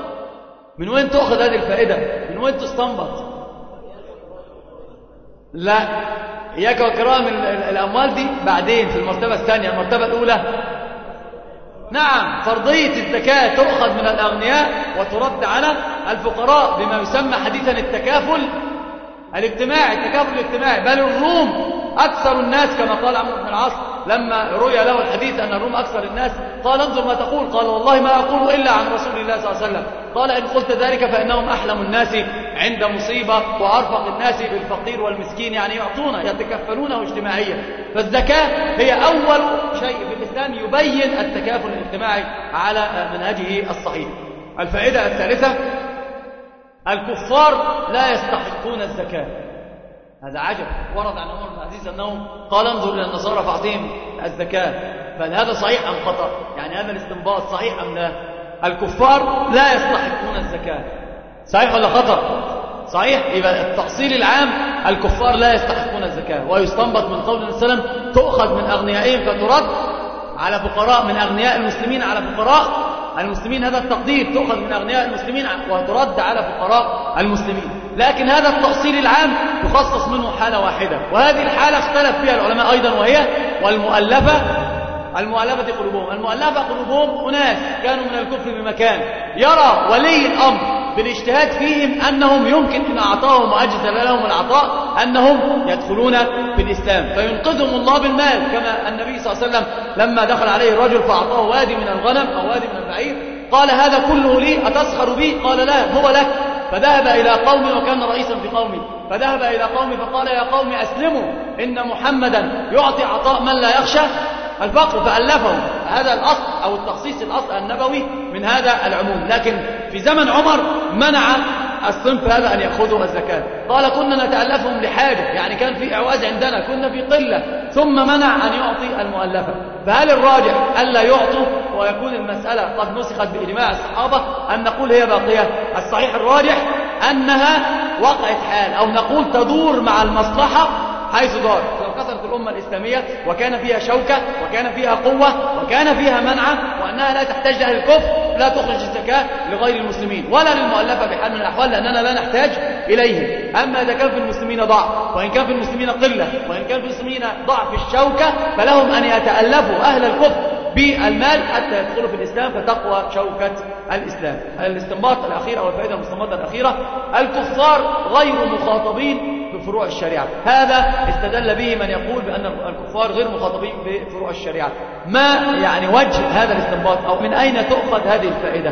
من وين تؤخذ هذه الفائدة؟ من وين تستنبط؟ لا، إياك وكرام الأموال دي بعدين في المرتبة الثانية. المرتبة الأولى نعم فرضية الزكاة تؤخذ من الأغنياء وترد على الفقراء بما يسمى حديثا التكافل الاجتماعي. التكافل الاجتماعي، بل الروم أكثر الناس كما قال عمرو بن العاص لما روي له الحديث أن الروم أكثر الناس، قال انظر ما تقول، قال والله ما أقول إلا عن رسول الله صلى الله عليه وسلم، قال إن قلت ذلك فإنهم أحلم الناس عند مصيبة وأرفق الناس بالفقير والمسكين، يعني يعطون يتكفلونه اجتماعيا. فالزكاة هي أول شيء في الإسلام يبين التكافل الاجتماعي على منهجه الصحيح. الفائدة الثالثة الكفار لا يستحقون الزكاة. هذا عجب، ورد عن عمر بن العزيز أنه قال انظر إلى النصارى فأعطيهم الزكاة، فهذا صحيح أم خطأ؟ يعني هذا الاستنباط صحيح أم لا؟ الكفار لا يستحقون الزكاة، صحيح ولا خطأ؟ صحيح. يبقى التأصيل العام الكفار لا يستحقون الزكاة، ويستنبط من قول النبي صلى الله عليه وسلم تؤخذ من أغنيائهم فترد على فقراء، من أغنياء المسلمين على فقراء المسلمين. هذا التقدير، تؤخذ من أغنياء المسلمين وترد على فقراء المسلمين. لكن هذا التأصيل العام يخصص منه حالة واحدة، وهذه الحالة اختلف فيها العلماء أيضا، وهي والمؤلفة قلوبهم. المؤلفة قلوبهم أناس كانوا من الكفر بمكان، يرى ولي الأمر بالاجتهاد فيهم أنهم يمكن إن أعطاهم وأجزل لهم العطاء أنهم يدخلون في الإسلام، فينقذهم الله بالمال، كما النبي صلى الله عليه وسلم لما دخل عليه الرجل فأعطاه وادي من الغنم أو وادي من البعير قال هذا كله لي أتسخر بي؟ قال لا، هو لك. فذهب إلى قومي، وكان رئيسا في قومي، فذهب إلى قومي فقال يا قوم أسلموا إن محمدا يعطي عطاء من لا يخشى الفقر، فألفهم. هذا الأصل أو التخصيص الأصل النبوي من هذا العموم. لكن في زمن عمر منع الصنف هذا أن يأخذوا الزكاة، قال كنا نتألفهم لحاجة، يعني كان في إعواز عندنا، كنا في قلة، ثم منع أن يعطي المؤلفة. فهل الراجح ألا يعطوا ويكون المسألة قد نسخت بإجماع الصحابة أن نقول هي باقية؟ الصحيح الراجح أنها وقعت حال، أو نقول تدور مع المصلحة حيث دار. كثرت الأمة الإسلامية وكان فيها شوكة وكان فيها قوة وكان فيها منعة، وأنها لا تحتاج لأهل الكفر لا تخرج الزكاة لغير المسلمين ولا للمؤلفة بحال من الأحوال، لأننا لا نحتاج إليهم. أما إذا كان في المسلمين ضعف، وإن كان في المسلمين قلة، وإن كان في المسلمين ضعف الشوكة، فلهم أن يتألفوا أهل الكفر بالمال حتى يدخلوا في الإسلام فتقوى شوكة الإسلام. الاستنباط الأخير أو الفائدة المستنبطة الأخيرة: الكفار غير مخاطبين بفروع الشريعة. هذا استدل به من يقول بأن الكفار غير مخاطبين بفروع الشريعة. ما يعني وجه هذا الاستنباط، أو من أين تؤخذ هذه الفائدة؟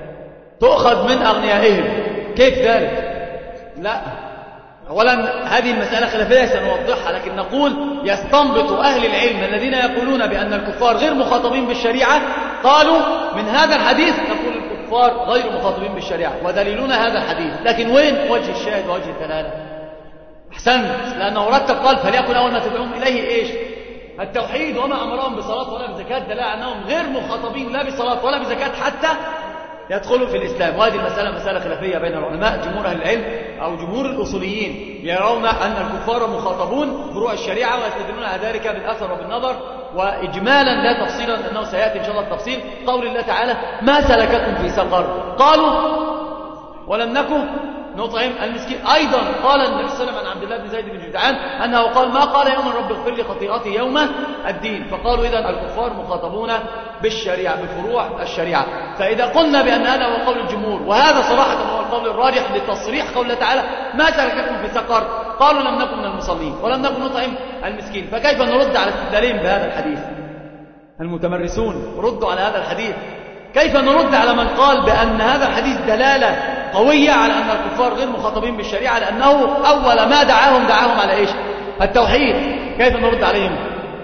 تؤخذ من أغنيائهم. كيف ذلك؟ لا، أولا هذه المسألة خلافية سنوضحها، لكن نقول يستنبط أهل العلم الذين يقولون بأن الكفار غير مخاطبين بالشريعة قالوا من هذا الحديث نقول الكفار غير مخاطبين بالشريعة، ودليلنا هذا الحديث. لكن وين وجه الشاهد ووجه الدلالة؟ أحسنت، لأنه رتب قال فليكن أول ما تدعوهم إليه إيش؟ التوحيد، وما أمرهم بصلاة ولا بزكاة دلالة أنهم غير مخاطبين لا بصلاة ولا بزكاة حتى يدخلوا في الإسلام. وهذه المسألة مسألة خلافية بين العلماء. جمهور أهل العلم أو جمهور الأصوليين يرون أن الكفار مخاطبون فروع الشريعة، ويستدلون على ذلك بالأثر وبالنظر. وإجمالا لا تفصيلا، لأنه سيأتي إن شاء الله التفصيل. قول الله تعالى: ما سلككم في سقر؟ قالوا ولم نكن نطعم المسكين. أيضا قال النبي صلى الله عليه وسلم عن عبد الله بن زيد بن جدعان أنه قال: ما قال يوم رب اغفر لي خطيئتي يوم الدين. فقالوا إذن الكفار مخاطبون بالشريعة بفروع الشريعة. فإذا قلنا بأن هذا هو قول الجمهور، وهذا صراحة هو القول الراجح لتصريح قول الله تعالى: ما سلككم في سقر؟ قالوا لم نكن من المصلين ولم نكن نطعم المسكين. فكيف نرد على استدلالهم بهذا الحديث؟ المتمرسون ردوا على هذا الحديث. كيف نرد على من قال بأن هذا الحديث دلالة قوية على أن الكفار غير مخاطبين بالشريعة، لأنه أول ما دعاهم على إيش؟ التوحيد. كيف نرد عليهم؟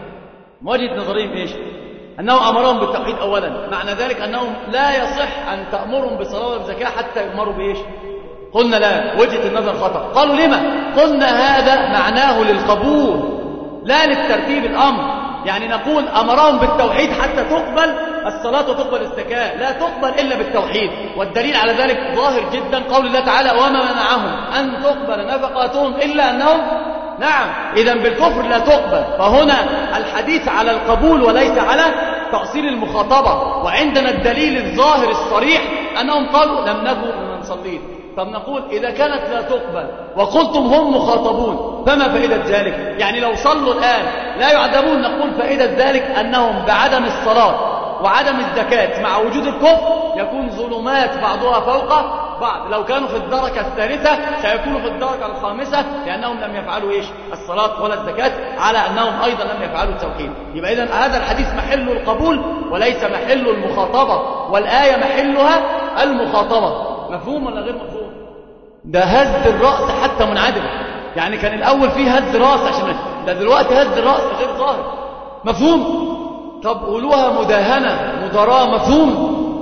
وجهة نظرهم إيش؟ أنه أمرهم بالتوحيد أولا، معنى ذلك أنهم لا يصح أن تأمرهم بالصلاة وبالزكاة حتى يؤمروا بإيش؟ قلنا لا، وجهة النظر خطأ. قالوا لما؟ قلنا هذا معناه للقبول لا للترتيب الأمر. يعني نقول أمرهم بالتوحيد حتى تقبل الصلاة وتقبل الزكاة، لا تقبل إلا بالتوحيد. والدليل على ذلك ظاهر جدا قول الله تعالى: وما منعهم أن تقبل نفقاتهم إلا أنهم نعم. إذن بالكفر لا تقبل. فهنا الحديث على القبول وليس على تأصيل المخاطبة. وعندنا الدليل الظاهر الصريح أنهم قالوا لم نكن من المصلين. طب نقول إذا كانت لا تقبل وقلتم هم مخاطبون فما فائدة ذلك؟ يعني لو صلوا الآن لا يعذبون، نقول فائدة ذلك أنهم بعدم الصلاة وعدم الزكاة مع وجود الكفر يكون ظلمات بعضها فوق بعض. لو كانوا في الدركة الثالثة سيكونوا في الدركة الخامسة، لأنهم لم يفعلوا إيش؟ الصلاة ولا الزكاة، على أنهم أيضا لم يفعلوا التوحيد. يبقى إذن هذا الحديث محل القبول وليس محل المخاطبة، والآية محلها المخاطبة. مفهوم ولا غير مفهوم؟ ده هز الرأس حتى منعدم. يعني كان الأول فيه هز رأس عشان ده دلوقتي هز الرأس غير ظاهر. مفهوم؟ طب قولوها مداهنة مداراة. مفهوم؟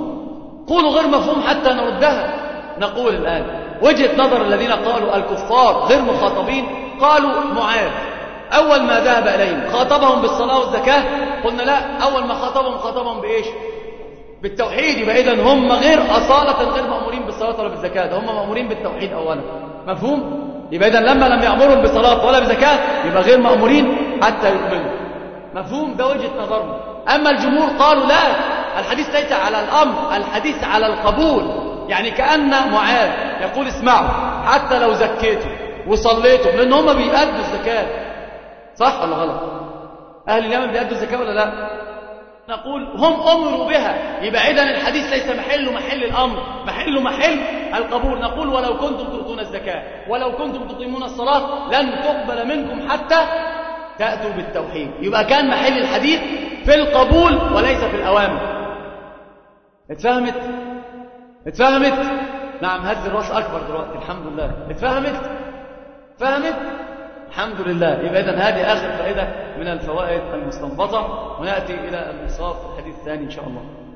قولوا غير مفهوم حتى نردها. نقول الآن وجهة نظر الذين قالوا الكفار غير مخاطبين، قالوا معاذ أول ما ذهب إليهم خاطبهم بالصلاة والزكاة. قلنا لا، أول ما خاطبهم بإيش؟ بالتوحيد. يبقى إذن هم غير أصالة غير مأمورين بالصلاة ولا بالزكاة، ده هم مأمورين بالتوحيد أولا. مفهوم؟ يبقى إذن لما لم يأمرهم بصلاة ولا بزكاة يبقى غير مأمورين حتى يؤمنوا. مفهوم؟ ده وجهة نظرهم. أما الجمهور قالوا لا، الحديث ليس على الأمر، الحديث على القبول. يعني كأن معاذ يقول اسمعوا حتى لو زكيتوا وصليتوا، لأن هم بيأدوا الزكاة. صح ولا غلط؟ أهل اليمن بيأدوا الزكاة ولا لا؟ نقول هم أمروا بها. يبقى إذن الحديث ليس محل الأمر، محل القبول. نقول ولو كنتم تؤتون الزكاة ولو كنتم تقيمون الصلاة لن تقبل منكم حتى تأتوا بالتوحيد. يبقى كان محل الحديث في القبول وليس في الأوامر. اتفهمت؟ نعم، هز الرأس أكبر دلوقتي الحمد لله. اتفهمت؟ الحمد لله. يبقى إذن هذه آخر فائدة من الفوائد المستنبطة، ونأتي إلى الإنصاف في الحديث الثاني إن شاء الله.